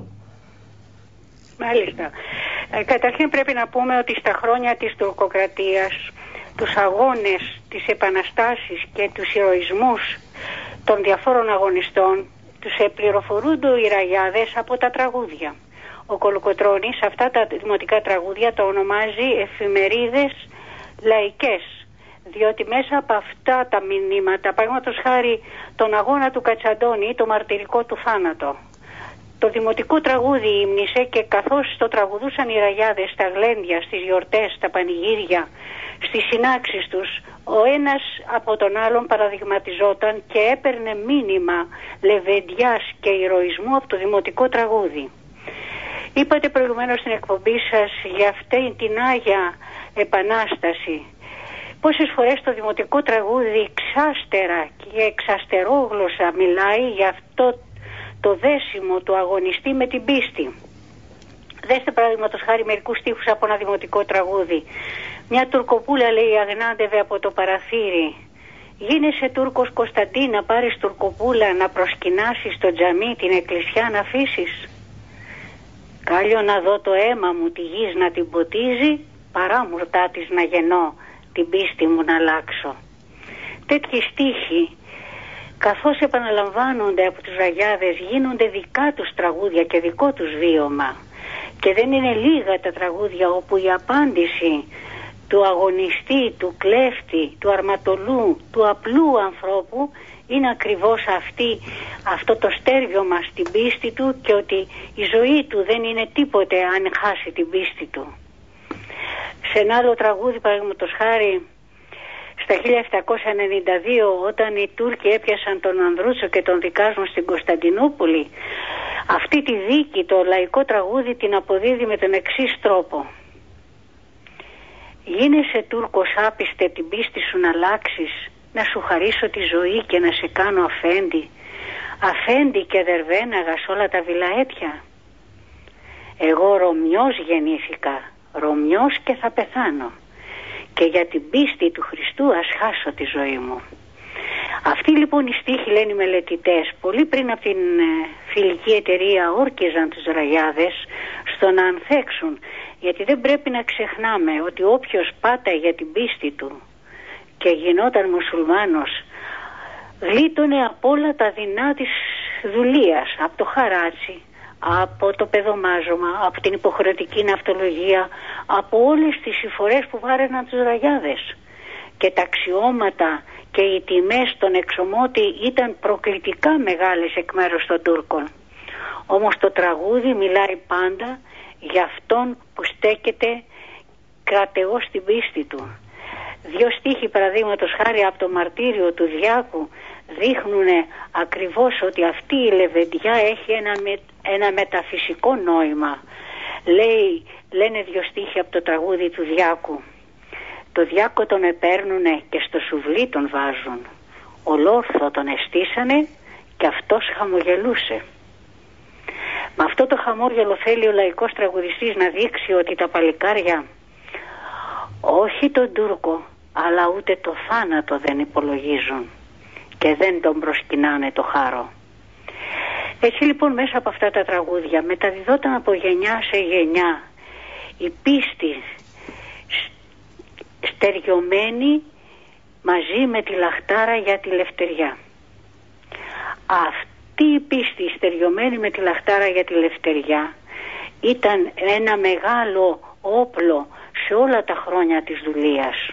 Μάλιστα. Καταρχήν πρέπει να πούμε ότι στα χρόνια της τουρκοκρατίας, τους αγώνες, τις επαναστάσεις και τους ηρωισμούς των διαφόρων αγωνιστών τους επληροφορούνται οι ραγιάδες από τα τραγούδια. Ο Κολοκοτρώνης αυτά τα δημοτικά τραγούδια τα ονομάζει εφημερίδες λαϊκές, διότι μέσα από αυτά τα μηνύματα, παραδείγματος χάρη τον αγώνα του Κατσαντώνη ή το μαρτυρικό του θάνατο, το δημοτικό τραγούδι ύμνησε και καθώς το τραγουδούσαν οι ραγιάδες στα γλέντια, στις γιορτές, στα πανηγύρια, στις συνάξεις τους, ο ένας από τον άλλον παραδειγματιζόταν και έπαιρνε μήνυμα λεβεντιάς και ηρωισμού από το δημοτικό τραγούδι. Είπατε προηγουμένως στην εκπομπή σας για αυτή την Άγια Επανάσταση Πόσες φορές το δημοτικό τραγούδι εξάστερα και εξαστερόγλωσσα μιλάει για αυτό το δέσιμο του αγωνιστή με την πίστη. Δέστε παραδείγματος χάρη μερικούς στίχους από ένα δημοτικό τραγούδι. Μια τουρκοπούλα λέει αγνάντευε από το παραθύρι. Γίνεσαι Τούρκος Κωνσταντίν, να πάρεις τουρκοπούλα να προσκυνάσεις στο τζαμί την εκκλησιά να αφήσεις. Κάλιο να δω το αίμα μου τη γης να την ποτίζει, παρά μουρτά της να γεννώ, την πίστη μου να αλλάξω. Τέτοιοι στίχοι, καθώς επαναλαμβάνονται από τους ραγιάδες, γίνονται δικά τους τραγούδια και δικό τους βίωμα. Και δεν είναι λίγα τα τραγούδια όπου η απάντηση του αγωνιστή, του κλέφτη, του αρματολού, του απλού ανθρώπου είναι ακριβώς αυτό το στέρβιωμα στην πίστη του και ότι η ζωή του δεν είναι τίποτε αν χάσει την πίστη του. Σε ένα άλλο τραγούδι, παραδείγματος χάρη, στα 1792, όταν οι Τούρκοι έπιασαν τον Ανδρούτσο και τον δικάζουν στην Κωνσταντινούπολη, αυτή τη δίκη, το λαϊκό τραγούδι, την αποδίδει με τον εξής τρόπο. Γίνεσαι Τούρκος άπιστε την πίστη σου να αλλάξεις, να σου χαρίσω τη ζωή και να σε κάνω αφέντη, αφέντη και δερβέναγα σ' όλα τα βιλαέτια. Εγώ Ρωμιός γεννήθηκα, Ρωμιός και θα πεθάνω, και για την πίστη του Χριστού ας χάσω τη ζωή μου. Αυτοί λοιπόν οι στίχοι, λένε οι μελετητές, πολύ πριν από την φιλική εταιρεία όρκιζαν τους ραγιάδες στο να ανθέξουν, γιατί δεν πρέπει να ξεχνάμε ότι όποιος πάταγε για την πίστη του και γινόταν μουσουλμάνος, γλίτωνε από όλα τα δεινά της δουλείας, από το χαράτσι, από το παιδομάζωμα, από την υποχρεωτική ναυτολογία, από όλες τις συμφορές που βάραιναν τους ραγιάδες. Και τα αξιώματα και οι τιμές των εξομότη ήταν προκλητικά μεγάλες εκ μέρους των Τούρκων. Όμως το τραγούδι μιλάει πάντα για αυτόν που στέκεται κρατεός στην πίστη του. Δύο στίχοι παραδείγματος χάρη από το μαρτύριο του Διάκου δείχνουν ακριβώς ότι αυτή η λεβεντιά έχει ένα μεταφυσικό νόημα. Λένε δύο στίχοι από το τραγούδι του Διάκου. Το Διάκο τον επέρνουνε και στο σουβλί τον βάζουν. Ολόρθο τον εστίσανε και αυτός χαμογελούσε. Με αυτό το χαμόγελο θέλει ο λαϊκός τραγουδιστής να δείξει ότι τα παλικάρια όχι τον Τούρκο αλλά ούτε το θάνατο δεν υπολογίζουν και δεν τον προσκυνάνε το χάρο. Έτσι λοιπόν μέσα από αυτά τα τραγούδια μεταδιδόταν από γενιά σε γενιά η πίστη στεριωμένη μαζί με τη λαχτάρα για τη λευτεριά. Αυτή η πίστη στεριωμένη με τη λαχτάρα για τη λευτεριά ήταν ένα μεγάλο όπλο σε όλα τα χρόνια της δουλείας.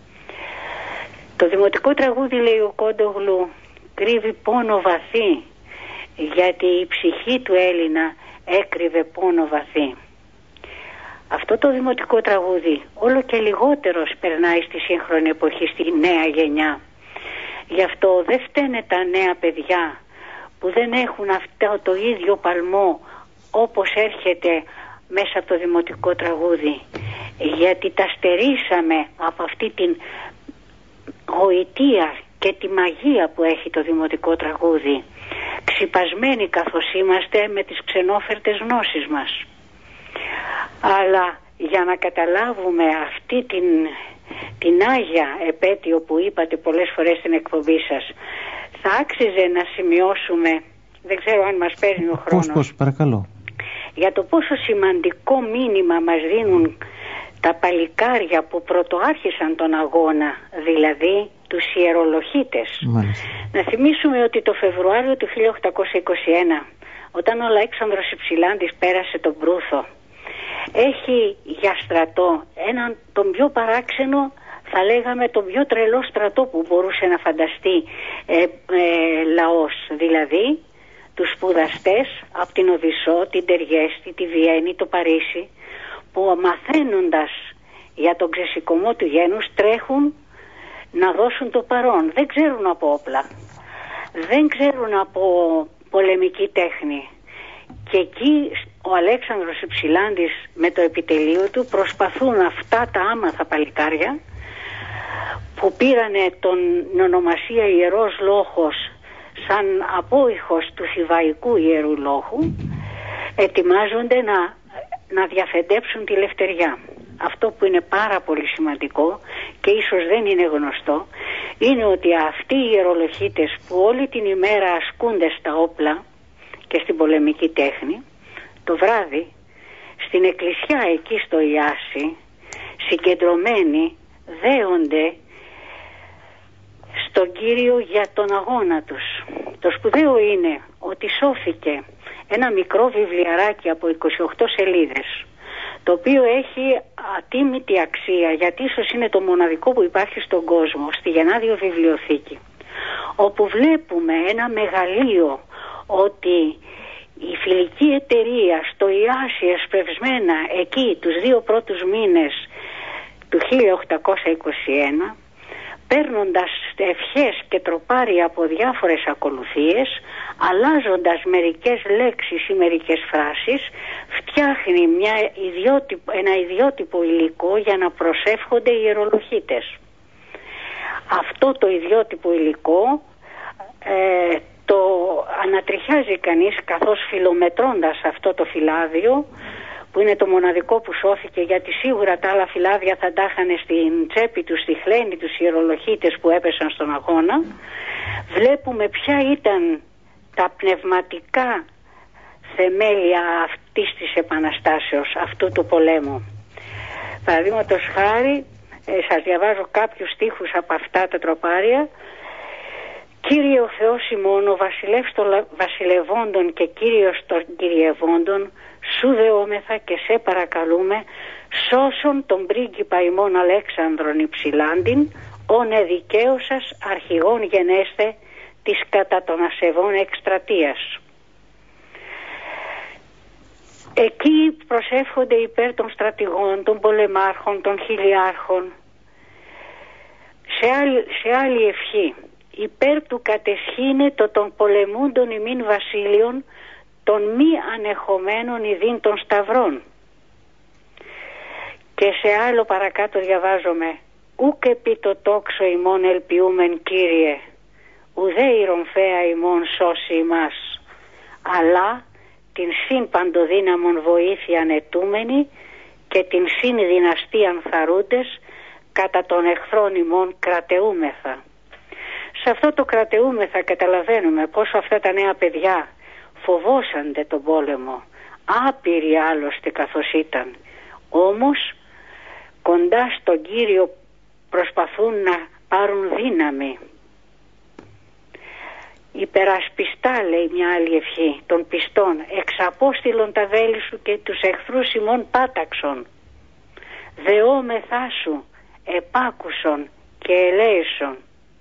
Το δημοτικό τραγούδι, λέει ο Κόντογλου, κρύβει πόνο βαθύ, γιατί η ψυχή του Έλληνα έκρυβε πόνο βαθύ. Αυτό το δημοτικό τραγούδι όλο και λιγότερο περνάει στη σύγχρονη εποχή, στη νέα γενιά. Γι' αυτό δεν φταίνε τα νέα παιδιά που δεν έχουν αυτό το ίδιο παλμό όπως έρχεται μέσα από το δημοτικό τραγούδι, γιατί τα στερήσαμε από αυτή την γοητεία και τη μαγεία που έχει το δημοτικό τραγούδι, ξυπασμένοι καθώς είμαστε με τις ξενόφερτες γνώσεις μας. Αλλά για να καταλάβουμε αυτή την άγια επέτειο που είπατε πολλές φορές στην εκπομπή σας, θα άξιζε να σημειώσουμε, δεν ξέρω αν μας παίρνει ο χρόνος, πώς, παρακαλώ, για το πόσο σημαντικό μήνυμα μας δίνουν τα παλικάρια που πρωτοάρχισαν τον αγώνα, δηλαδή τους ιερολοχίτες. Να θυμίσουμε ότι το Φεβρουάριο του 1821, όταν ο Αλέξανδρος Υψηλάντης πέρασε τον Προύθο, έχει για στρατό έναν τον πιο παράξενο, θα λέγαμε τον πιο τρελό στρατό που μπορούσε να φανταστεί λαός, δηλαδή τους σπουδαστές από την Οδυσσό, την Τεριέστη, τη Βιέννη, το Παρίσι, που μαθαίνοντας για τον ξεσηκωμό του γένους τρέχουν να δώσουν το παρόν. Δεν ξέρουν από όπλα, δεν ξέρουν από πολεμική τέχνη. Και εκεί ο Αλέξανδρος Υψηλάντης με το επιτελείο του προσπαθούν αυτά τα άμαθα παλικάρια που πήρανε την ονομασία Ιερός Λόχος σαν απόϊχος του Θηβαϊκού Ιερού Λόχου, ετοιμάζονται να διαφεντέψουν τη Λευτεριά. Αυτό που είναι πάρα πολύ σημαντικό και ίσως δεν είναι γνωστό, είναι ότι αυτοί οι ιερολοχίτες που όλη την ημέρα ασκούνται στα όπλα και στην πολεμική τέχνη, το βράδυ στην εκκλησιά εκεί στο Ιάσι, συγκεντρωμένοι, δέονται στον Κύριο για τον αγώνα τους. Το σπουδαίο είναι ότι σώθηκε ένα μικρό βιβλιαράκι από 28 σελίδες, το οποίο έχει ατίμητη αξία, γιατί ίσως είναι το μοναδικό που υπάρχει στον κόσμο, στη Γενάδιο Βιβλιοθήκη, όπου βλέπουμε ένα μεγαλείο ότι η φιλική εταιρεία στο Ιάσι εσπευσμένα εκεί τους 2 πρώτους μήνες του 1821, παίρνοντας ευχές και τροπάρια από διάφορες ακολουθίες, αλλάζοντας μερικές λέξεις ή μερικές φράσεις, φτιάχνει ένα ιδιότυπο υλικό για να προσεύχονται οι ιερολοχίτες. Αυτό το ιδιότυπο υλικό το ανατριχιάζει κανείς, καθώς φιλομετρώντας αυτό το φυλάδιο, που είναι το μοναδικό που σώθηκε, γιατί σίγουρα τα άλλα φυλάδια θα τα είχαν στην τσέπη τους, στη χλένη τους ιερολοχίτες που έπεσαν στον αγώνα. Βλέπουμε ποια ήταν τα πνευματικά θεμέλια αυτής της επαναστάσεως, αυτού του πολέμου. Παραδείγματος χάρη, σας διαβάζω κάποιους στίχους από αυτά τα τροπάρια. Κύριε ο Θεός ημών, ο βασιλεύς των βασιλευόντων και Κύριος των κυριευόντων, σου δεόμεθα και σε παρακαλούμε, σώσον τον πρίγκιπα ημών Αλέξανδρον υψηλάντην, ον εδικαίωσας αρχηγών γενέστε της κατά των ασεβών εκστρατείας. Εκεί προσεύχονται υπέρ των στρατηγών, των πολεμάρχων, των χιλιάρχων. Σε άλλη ευχή, υπέρ του κατεσχήνετο των πολεμούντων ημίν βασίλειων, των μη ανεχομένων ειδήν των σταυρών. Και σε άλλο παρακάτω διαβάζομαι, ουκ επί το τόξο ημών ελπιούμεν Κύριε, ουδέ η ρομφαία ημών σώσει ημάς, αλλά την συν παντοδύναμον βοήθειαν ετούμενη και την συν δυναστείαν θαρούντες, κατά των εχθρών ημών κρατεούμεθα. Σε αυτό το κρατεούμεθα καταλαβαίνουμε πόσο αυτά τα νέα παιδιά φοβόσανται τον πόλεμο, άπειροι άλλωστε καθώς ήταν, όμως κοντά στον Κύριο προσπαθούν να πάρουν δύναμη. Υπερασπιστά, λέει μια άλλη ευχή, των πιστών, εξαπόστηλον τα βέλη σου και τους εχθρούς ημών πάταξον, δεόμεθά σου, επάκουσον και ελέησον.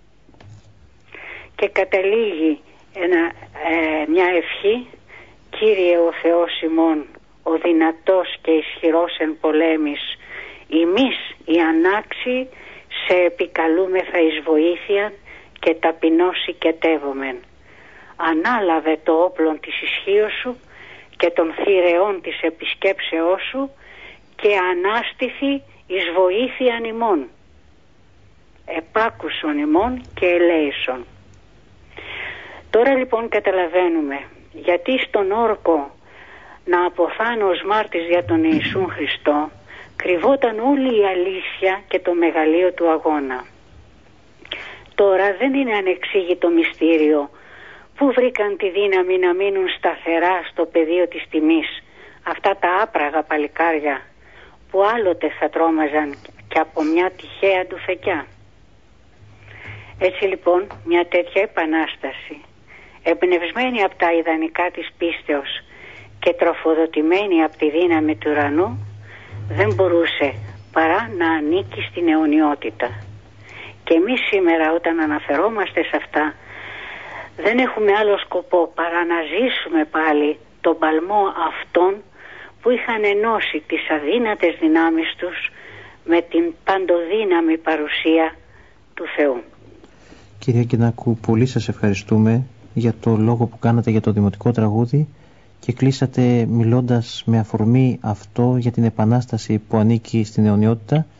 Και καταλήγει μια ευχή, Κύριε ο Θεός ημών, ο δυνατός και ισχυρός εν πολέμης, ημείς οι ανάξιοι σε επικαλούμεθα εις βοήθεια και ταπεινώς οικετεύομεν. Ανάλαβε το όπλον της ισχύως σου και των θηρεών της επισκέψεώς σου και ανάστηθη εις βοήθειαν ημών. Επάκουσον ημών και ελέησον. Τώρα λοιπόν καταλαβαίνουμε γιατί στον όρκο να αποθάνω ως μάρτης για τον Ιησούν Χριστό κρυβόταν όλη η αλήθεια και το μεγαλείο του αγώνα. Τώρα δεν είναι ανεξήγητο μυστήριο πού βρήκαν τη δύναμη να μείνουν σταθερά στο πεδίο της τιμής αυτά τα άπραγα παλικάρια που άλλοτε θα τρόμαζαν και από μια τυχαία ντουφεκιά. Έτσι λοιπόν μια τέτοια επανάσταση, εμπνευσμένη από τα ιδανικά της πίστεως και τροφοδοτημένη από τη δύναμη του ουρανού, δεν μπορούσε παρά να ανήκει στην αιωνιότητα. Και εμείς σήμερα όταν αναφερόμαστε σε αυτά δεν έχουμε άλλο σκοπό παρά να ζήσουμε πάλι τον παλμό αυτών που είχαν ενώσει τις αδύνατες δυνάμεις τους με την παντοδύναμη παρουσία του Θεού. Κυρία Κινάκου, πολύ σας ευχαριστούμε για το λόγο που κάνατε για το δημοτικό τραγούδι και κλείσατε μιλώντας με αφορμή αυτό για την επανάσταση που ανήκει στην αιωνιότητα.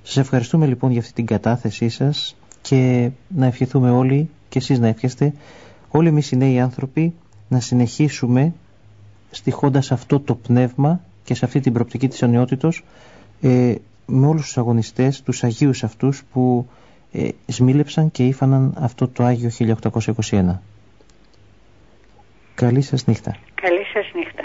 Σας ευχαριστούμε λοιπόν για αυτή την κατάθεσή σας και να ευχηθούμε όλοι, και εσείς να εύχεστε, όλοι εμείς οι νέοι άνθρωποι να συνεχίσουμε στιχώντας αυτό το πνεύμα και σε αυτή την προοπτική της αιωνιότητος με όλους τους αγωνιστές, τους Αγίους αυτούς που σμήλεψαν και ήφαναν αυτό το Άγιο 1821. Καλή σας νύχτα. Καλή σας νύχτα.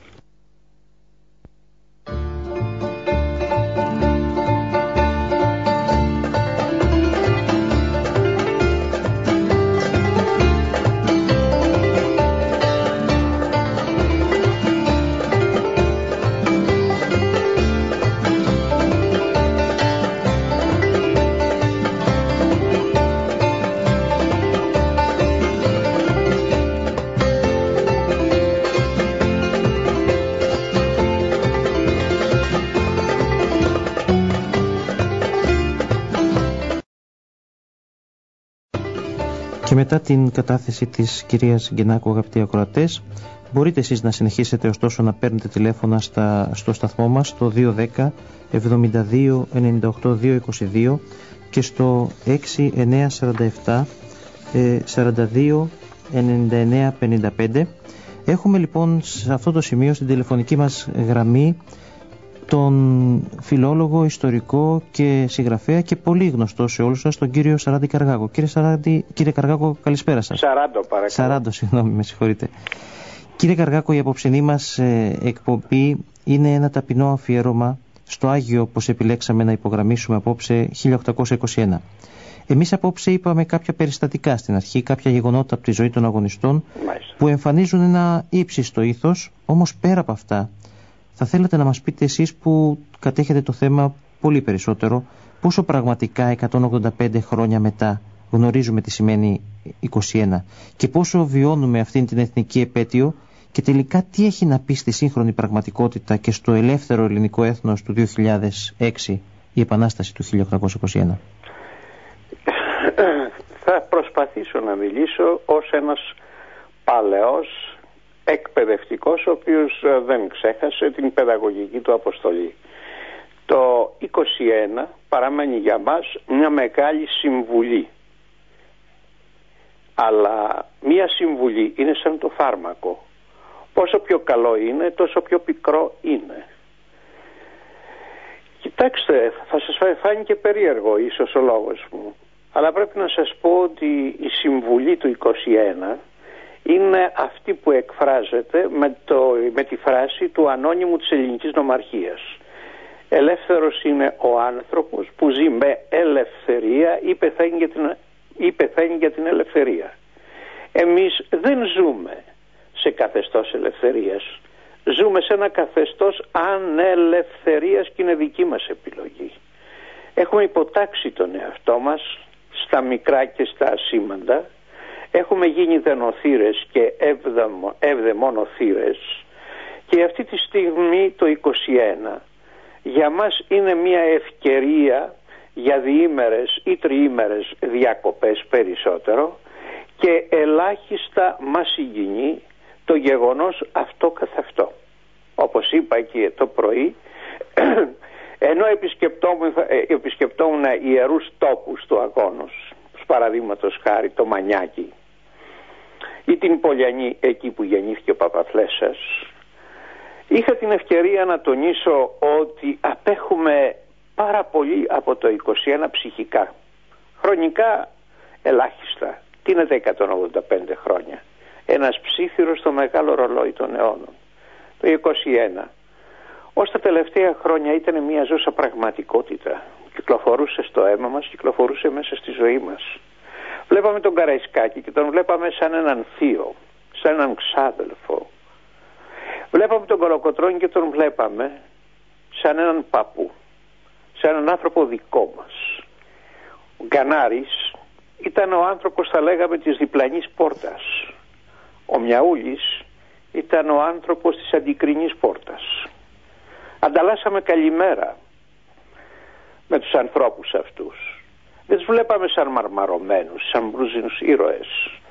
Και μετά την κατάθεση της κυρίας Γκεννάκου, αγαπητοί ακροατές, μπορείτε εσείς να συνεχίσετε ωστόσο να παίρνετε τηλέφωνα στο σταθμό μας στο 210 72 98 222 και στο 6947 42 99 55. Έχουμε λοιπόν σε αυτό το σημείο στην τηλεφωνική μας γραμμή τον φιλόλογο, ιστορικό και συγγραφέα και πολύ γνωστό σε όλους σας, τον κύριο Σαράντη Καργάκο. Κύριε Καργάκο, καλησπέρα σας. Σαράντο, συγγνώμη, με συγχωρείτε. Κύριε Καργάκο, η απόψινή μας εκπομπή είναι ένα ταπεινό αφιέρωμα στο Άγιο, όπως επιλέξαμε να υπογραμμίσουμε απόψε, 1821. Εμείς απόψε είπαμε κάποια περιστατικά στην αρχή, κάποια γεγονότα από τη ζωή των αγωνιστών που εμφανίζουν ένα ύψιστο ήθος, όμως πέρα από αυτά θα θέλατε να μας πείτε εσείς που κατέχετε το θέμα πολύ περισσότερο, πόσο πραγματικά 185 χρόνια μετά γνωρίζουμε τι σημαίνει 21 και πόσο βιώνουμε αυτήν την εθνική επέτειο και τελικά τι έχει να πει στη σύγχρονη πραγματικότητα και στο ελεύθερο ελληνικό έθνος του 2006 η Επανάσταση του 1821. Θα προσπαθήσω να μιλήσω ως ένας παλαιός εκπαιδευτικός, ο οποίος δεν ξέχασε την παιδαγωγική του αποστολή. Το 21 παραμένει για μας μια μεγάλη συμβουλή. Αλλά μια συμβουλή είναι σαν το φάρμακο. Πόσο πιο καλό είναι, τόσο πιο πικρό είναι. Κοιτάξτε, θα σας φάνηκε περίεργο ίσως ο λόγος μου, αλλά πρέπει να σας πω ότι η συμβουλή του 21 είναι αυτή που εκφράζεται με τη φράση του ανώνυμου της ελληνικής νομαρχίας. Ελεύθερος είναι ο άνθρωπος που ζει με ελευθερία ή πεθαίνει για την ελευθερία. Εμείς δεν ζούμε σε καθεστώς ελευθερίας. Ζούμε σε ένα καθεστώς ανελευθερίας και είναι δική μας επιλογή. Έχουμε υποτάξει τον εαυτό μας στα μικρά και στα ασήμαντα. Έχουμε γίνει δενοθύρες και ευδαιμονοθύρες και αυτή τη στιγμή το 21 για μας είναι μια ευκαιρία για διήμερες ή τριήμερες διακοπές περισσότερο και ελάχιστα μας συγκινεί το γεγονός αυτό καθ' αυτό. Όπως είπα και το πρωί, ενώ επισκεπτόμουν ιερούς τόπους του αγώνος, παραδείγματος χάρη το Μανιάκι ή την Πολιανή, εκεί που γεννήθηκε ο Παπαφλέσσας, είχα την ευκαιρία να τονίσω ότι απέχουμε πάρα πολύ από το 21 ψυχικά. Χρονικά ελάχιστα. Τι είναι τα 185 χρόνια? Ένας ψίθυρος στο μεγάλο ρολόι των αιώνων. Το 21 ως τα τελευταία χρόνια ήταν μια ζώσα πραγματικότητα. Κυκλοφορούσε στο αίμα μας, κυκλοφορούσε μέσα στη ζωή μας. Βλέπαμε τον Καραϊσκάκη και τον βλέπαμε σαν έναν θείο, σαν έναν ξάδελφο. Βλέπαμε τον Κολοκοτρώνη και τον βλέπαμε σαν έναν παππού, σαν έναν άνθρωπο δικό μας. Ο Γκανάρης ήταν ο άνθρωπος, θα λέγαμε, της διπλανής πόρτας. Ο Μιαούλης ήταν ο άνθρωπος της αντικρινής πόρτας. Ανταλλάσσαμε καλημέρα με τους ανθρώπους αυτούς. Δεν τους βλέπαμε σαν μαρμαρωμένους, σαν μπρούζινους ήρωες.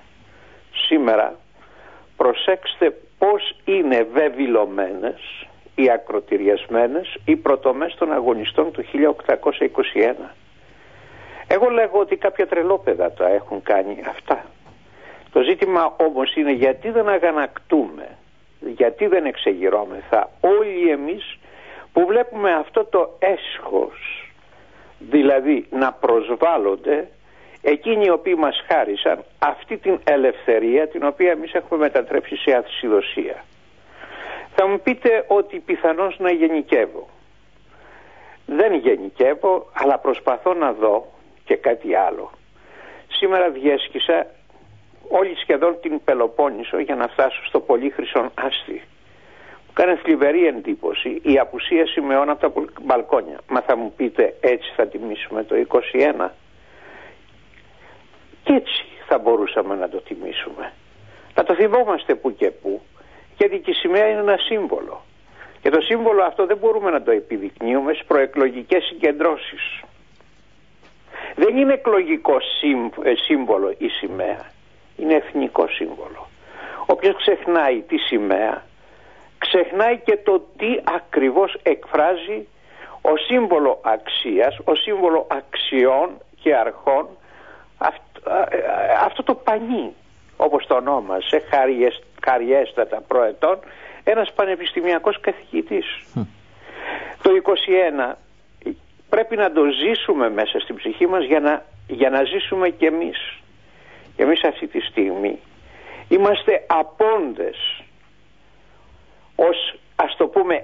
Σήμερα προσέξτε πώς είναι βεβηλωμένες οι ακροτηριασμένες οι πρωτομές των αγωνιστών του 1821. Εγώ λέγω ότι κάποια τρελόπαιδα τα έχουν κάνει αυτά. Το ζήτημα όμως είναι γιατί δεν αγανακτούμε, γιατί δεν εξεγειρώμεθα όλοι εμείς που βλέπουμε αυτό το έσχος, δηλαδή να προσβάλλονται εκείνοι οι οποίοι μας χάρισαν αυτή την ελευθερία την οποία εμείς έχουμε μετατρέψει σε αυσιδοσία. Θα μου πείτε ότι πιθανώς να γενικεύω. Δεν γενικεύω, αλλά προσπαθώ να δω και κάτι άλλο. Σήμερα διέσχισα όλη σχεδόν την Πελοπόννησο για να φτάσω στο Πολύχρυσον Άστη. Μου κάνει θλιβερή εντύπωση η απουσία σημεών από τα μπαλκόνια. Μα θα μου πείτε, έτσι θα τιμήσουμε το 21? Και έτσι θα μπορούσαμε να το τιμήσουμε. Να το θυμόμαστε που και που, γιατί και η σημαία είναι ένα σύμβολο. Και το σύμβολο αυτό δεν μπορούμε να το επιδεικνύουμε στις προεκλογικές συγκεντρώσεις. Δεν είναι εκλογικό σύμβολο η σημαία. Είναι εθνικό σύμβολο. Όποιος ξεχνάει τη σημαία, ξεχνάει και το τι ακριβώς εκφράζει ο σύμβολο αξίας, ο σύμβολο αξιών και αρχών, αυτό το πανί, όπως το ονόμασε χαριέστατα προετών ένας πανεπιστημιακός καθηγητής. Το 21 πρέπει να το ζήσουμε μέσα στην ψυχή μας για να ζήσουμε κι εμείς. Εμείς αυτή τη στιγμή είμαστε απόντες ως, ας το πούμε,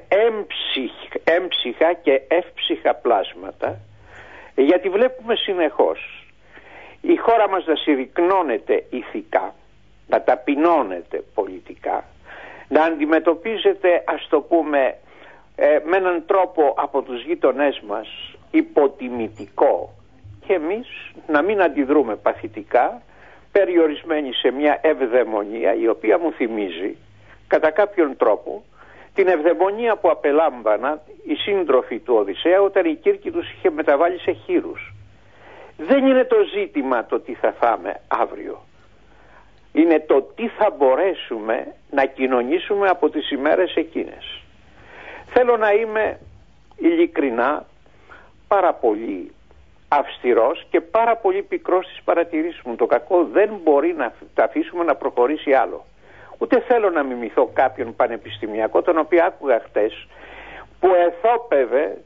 έμψυχα και εύψυχα πλάσματα, γιατί βλέπουμε συνεχώς η χώρα μας να συρρυκνώνεται ηθικά, να ταπεινώνεται πολιτικά, να αντιμετωπίζεται, ας το πούμε, με έναν τρόπο από τους γείτονές μας υποτιμητικό, και εμείς να μην αντιδρούμε παθητικά, περιορισμένοι σε μια ευδαιμονία η οποία μου θυμίζει κατά κάποιον τρόπο την ευδαιμονία που απελάμβαναν οι σύντροφοι του Οδυσσέα όταν η Κύρκη τους είχε μεταβάλει σε χείρους. Δεν είναι το ζήτημα το τι θα φάμε αύριο. Είναι το τι θα μπορέσουμε να κοινωνήσουμε από τις ημέρες εκείνες. Θέλω να είμαι ειλικρινά πάρα πολύ αυστηρός και πάρα πολύ πικρός στις παρατηρήσεις μου. Το κακό δεν μπορεί να τα αφήσουμε να προχωρήσει άλλο. Ούτε θέλω να μιμηθώ κάποιον πανεπιστημιακό, τον οποίο άκουγα χτες, που εθόπευε,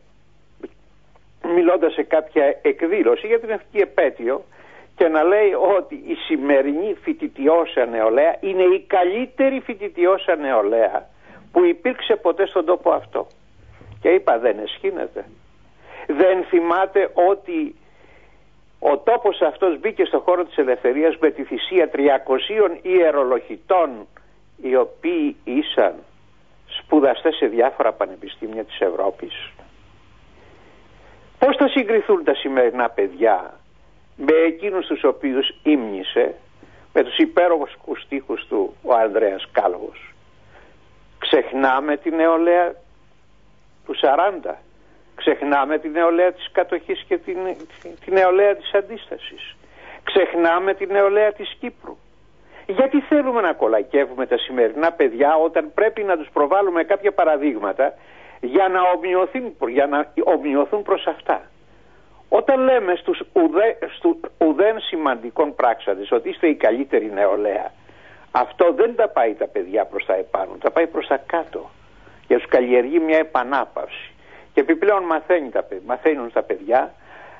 μιλώντας σε κάποια εκδήλωση για την ευτική επέτειο, και να λέει ότι η σημερινή φοιτητιώσα νεολαία είναι η καλύτερη φοιτητιώσα νεολαία που υπήρξε ποτέ στον τόπο αυτό. Και είπα, δεν εσχύνεται? Δεν θυμάται ότι ο τόπος αυτός μπήκε στο χώρο της ελευθερίας με τη θυσία 300 ιερολογητών, οι οποίοι ήσαν σπουδαστές σε διάφορα πανεπιστήμια της Ευρώπης? Πώς θα συγκριθούν τα σημερινά παιδιά με εκείνους τους οποίους ύμνησε, με τους υπέροχους στίχους του ο Ανδρέας Κάλβος? Ξεχνάμε τη νεολαία του 40, ξεχνάμε τη νεολαία της κατοχής και τη νεολαία της αντίστασης, ξεχνάμε τη νεολαία της Κύπρου. Γιατί θέλουμε να κολακεύουμε τα σημερινά παιδιά όταν πρέπει να τους προβάλλουμε κάποια παραδείγματα για να ομοιωθούν προς αυτά? Όταν λέμε στους ουδέν σημαντικών πράξαντες ότι είστε η καλύτερη νεολαία, αυτό δεν τα πάει τα παιδιά προς τα επάνω, τα πάει προς τα κάτω, και τους καλλιεργεί μια επανάπαυση. Και επιπλέον μαθαίνουν τα παιδιά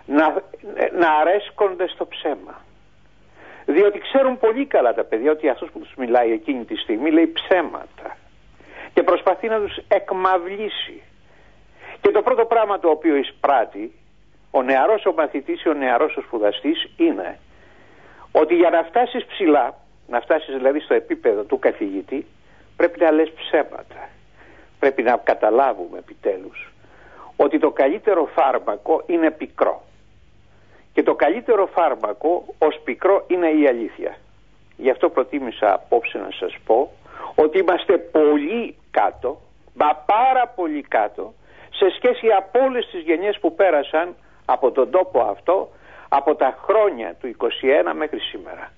να αρέσκονται στο ψέμα. Διότι ξέρουν πολύ καλά τα παιδιά ότι αυτός που τους μιλάει εκείνη τη στιγμή λέει ψέματα και προσπαθεί να τους εκμαυλήσει. Και το πρώτο πράγμα το οποίο εισπράττει ο νεαρός ο μαθητής ή ο νεαρός ο σπουδαστής είναι ότι για να φτάσεις ψηλά, να φτάσεις δηλαδή στο επίπεδο του καθηγητή, πρέπει να λες ψέματα. Πρέπει να καταλάβουμε επιτέλους ότι το καλύτερο φάρμακο είναι πικρό. Και το καλύτερο φάρμακο ως πικρό είναι η αλήθεια. Γι' αυτό προτίμησα απόψε να σας πω ότι είμαστε πολύ κάτω, μα πάρα πολύ κάτω, σε σχέση από όλες τις γενιές που πέρασαν από τον τόπο αυτό, από τα χρόνια του 21 μέχρι σήμερα.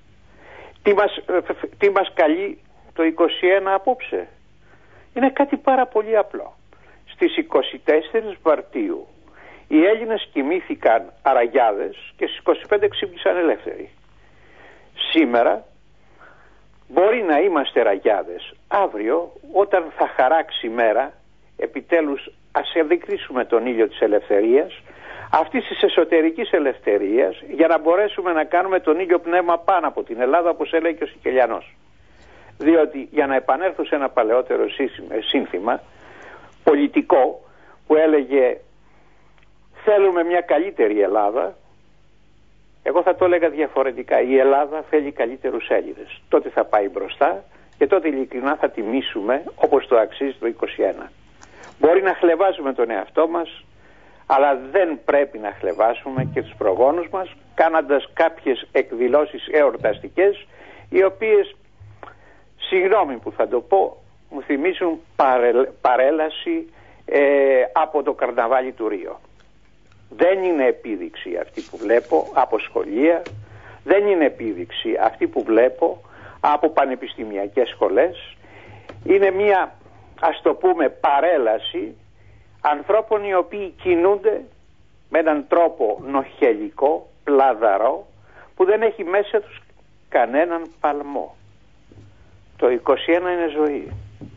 Τι μας καλεί το 21 απόψε? Είναι κάτι πάρα πολύ απλό. στις 24 Μαρτίου οι Έλληνες κοιμήθηκαν αραγιάδες και στις 25 ξύπνησαν ελεύθεροι. Σήμερα μπορεί να είμαστε ραγιάδες. Αύριο, όταν θα χαράξει η μέρα, επιτέλους ας ενδεικνύσουμε τον ήλιο της ελευθερίας, αυτής της εσωτερικής ελευθερίας, για να μπορέσουμε να κάνουμε τον ήλιο πνεύμα πάνω από την Ελλάδα, όπως έλεγε και ο Σικελιανός. Διότι, για να επανέλθω σε ένα παλαιότερο σύνθημα πολιτικό που έλεγε θέλουμε μια καλύτερη Ελλάδα, εγώ θα το έλεγα διαφορετικά. Η Ελλάδα θέλει καλύτερους Έλληνες. Τότε θα πάει μπροστά και τότε ειλικρινά θα τιμήσουμε όπως το αξίζει το 21. Μπορεί να χλεβάζουμε τον εαυτό μας, αλλά δεν πρέπει να χλεβάσουμε και τους προγόνους μας, κάνοντας κάποιες εκδηλώσεις εορταστικές, οι οποίες, συγγνώμη που θα το πω, μου θυμίζουν παρέλαση από το καρναβάλι του Ρίο. Δεν είναι επίδειξη αυτή που βλέπω από σχολεία, δεν είναι επίδειξη αυτή που βλέπω από πανεπιστημιακές σχολές. Είναι μια, ας το πούμε, παρέλαση ανθρώπων οι οποίοι κινούνται με έναν τρόπο νοχελικό, πλαδαρό, που δεν έχει μέσα τους κανέναν παλμό. Το 21 είναι ζωή.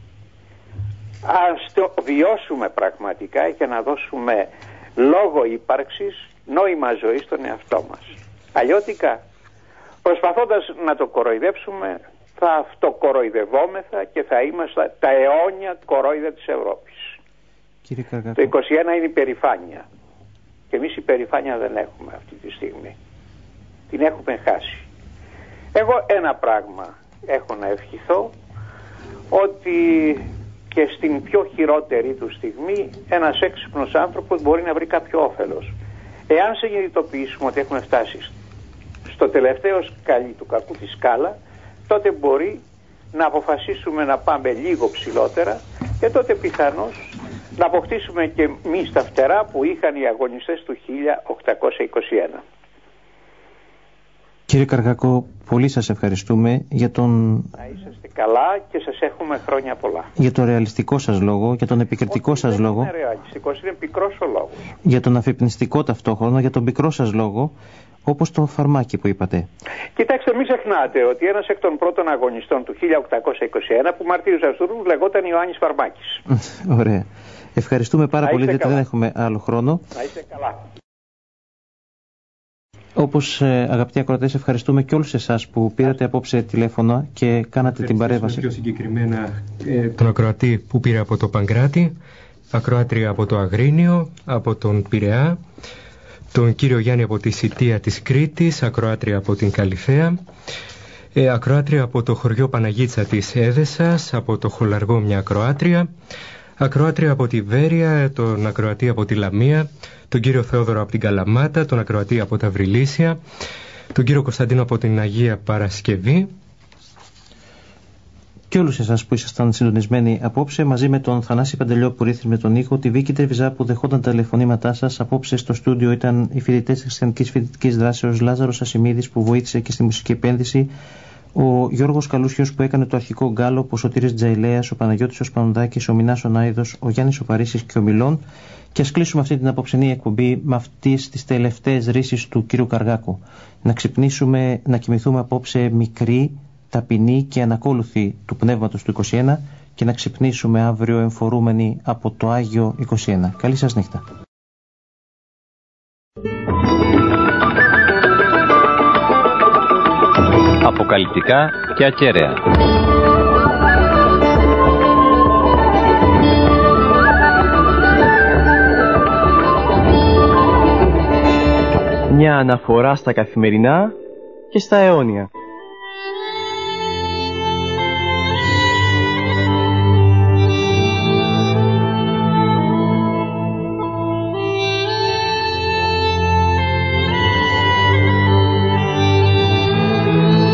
Ας το βιώσουμε πραγματικά και να δώσουμε λόγο ύπαρξης, νόημα ζωής στον εαυτό μας. Αλλιώτικα, προσπαθώντας να το κοροϊδέψουμε, θα αυτοκοροϊδευόμεθα και θα είμαστε τα αιώνια κορόιδα της Ευρώπης. Το 21 είναι υπερηφάνεια. Και εμείς υπερηφάνεια δεν έχουμε αυτή τη στιγμή. Την έχουμε χάσει. Εγώ ένα πράγμα έχω να ευχηθώ, ότι και στην πιο χειρότερη του στιγμή ένας έξυπνος άνθρωπος μπορεί να βρει κάποιο όφελος. Εάν συνειδητοποιήσουμε ότι έχουμε φτάσει στο τελευταίο σκαλί του κακού τη σκάλα, τότε μπορεί να αποφασίσουμε να πάμε λίγο ψηλότερα και τότε πιθανώς να αποκτήσουμε και εμείς τα φτερά που είχαν οι αγωνιστές του 1821. Κύριε Καργάκο, πολύ σας ευχαριστούμε για τον... Να είσαστε καλά και σας έχουμε χρόνια πολλά. Για τον ρεαλιστικό σας λόγο, για τον επικριτικό σας λόγο. Δεν είναι ρεαλιστικός, είναι πικρός ο λόγος. Για τον αφυπνιστικό ταυτόχρονα, για τον πικρό σας λόγο, όπως το φαρμάκι που είπατε. Κοιτάξτε, μην ξεχνάτε ότι ένας εκ των πρώτων αγωνιστών του 1821 που μαρτύρησε αυτούς λεγόταν Ιωάννης Φαρμάκης. Ωραία. Ευχαριστούμε πάρα πολύ, γιατί δεν έχουμε άλλο χρόνο. Να είστε καλά. Όπως αγαπητοί ακροατές, ευχαριστούμε και όλους εσάς που πήρατε απόψε τηλέφωνα και κάνατε την παρέμβαση. Πιο συγκεκριμένα τον ακροατή που πήρε από το Παγκράτη, ακροάτρια από το Αγρίνιο, από τον Πειραιά, τον κύριο Γιάννη από τη Σιτία της Κρήτης, ακροάτρια από την Καλυθέα, ακροάτρια από το χωριό Παναγίτσα της Έδεσας, από το Χολαργό μια ακροάτρια, ακροάτρια από τη Βέρεια, τον ακροατή από τη Λαμία, τον κύριο Θεόδωρο από την Καλαμάτα, τον ακροατή από τα Βρυλίσια, τον κύριο Κωνσταντίνο από την Αγία Παρασκευή. Και όλους εσάς που ήσασταν συντονισμένοι απόψε, μαζί με τον Θανάση Παντελιό που ρύθμιζε τον ήχο, τη Βίκη Τρεβιζά που δεχόταν τα τηλεφωνήματά σας. Απόψε στο στούντιο ήταν οι φοιτητές της Χριστιανικής Φοιτητικής Δράσεως, Λάζαρος Ασημίδης που βοήθησε και στη μουσική επένδυση, ο Γιώργος Καλούσιος που έκανε το αρχικό γκάλο, ο Σωτήρης Τζαηλέας, ο Παναγιώτης ο Σπανουδάκης, ο Μινάς ο Νάιδος, ο Γιάννης ο Παρίσης και ο Μιλών. Και ας κλείσουμε αυτή την απόψενή εκπομπή με αυτές τις τελευταίες ρίσεις του κύριου Καργάκου. Να ξυπνήσουμε, να κοιμηθούμε απόψε μικροί, ταπεινοί και ανακόλουθοι του πνεύματος του 21 και να ξυπνήσουμε αύριο εμφορούμενοι από το Άγιο 21. Καλή σας νύχτα. Αποκαλυπτικά και ακέραια. Μια αναφορά στα καθημερινά και στα αιώνια.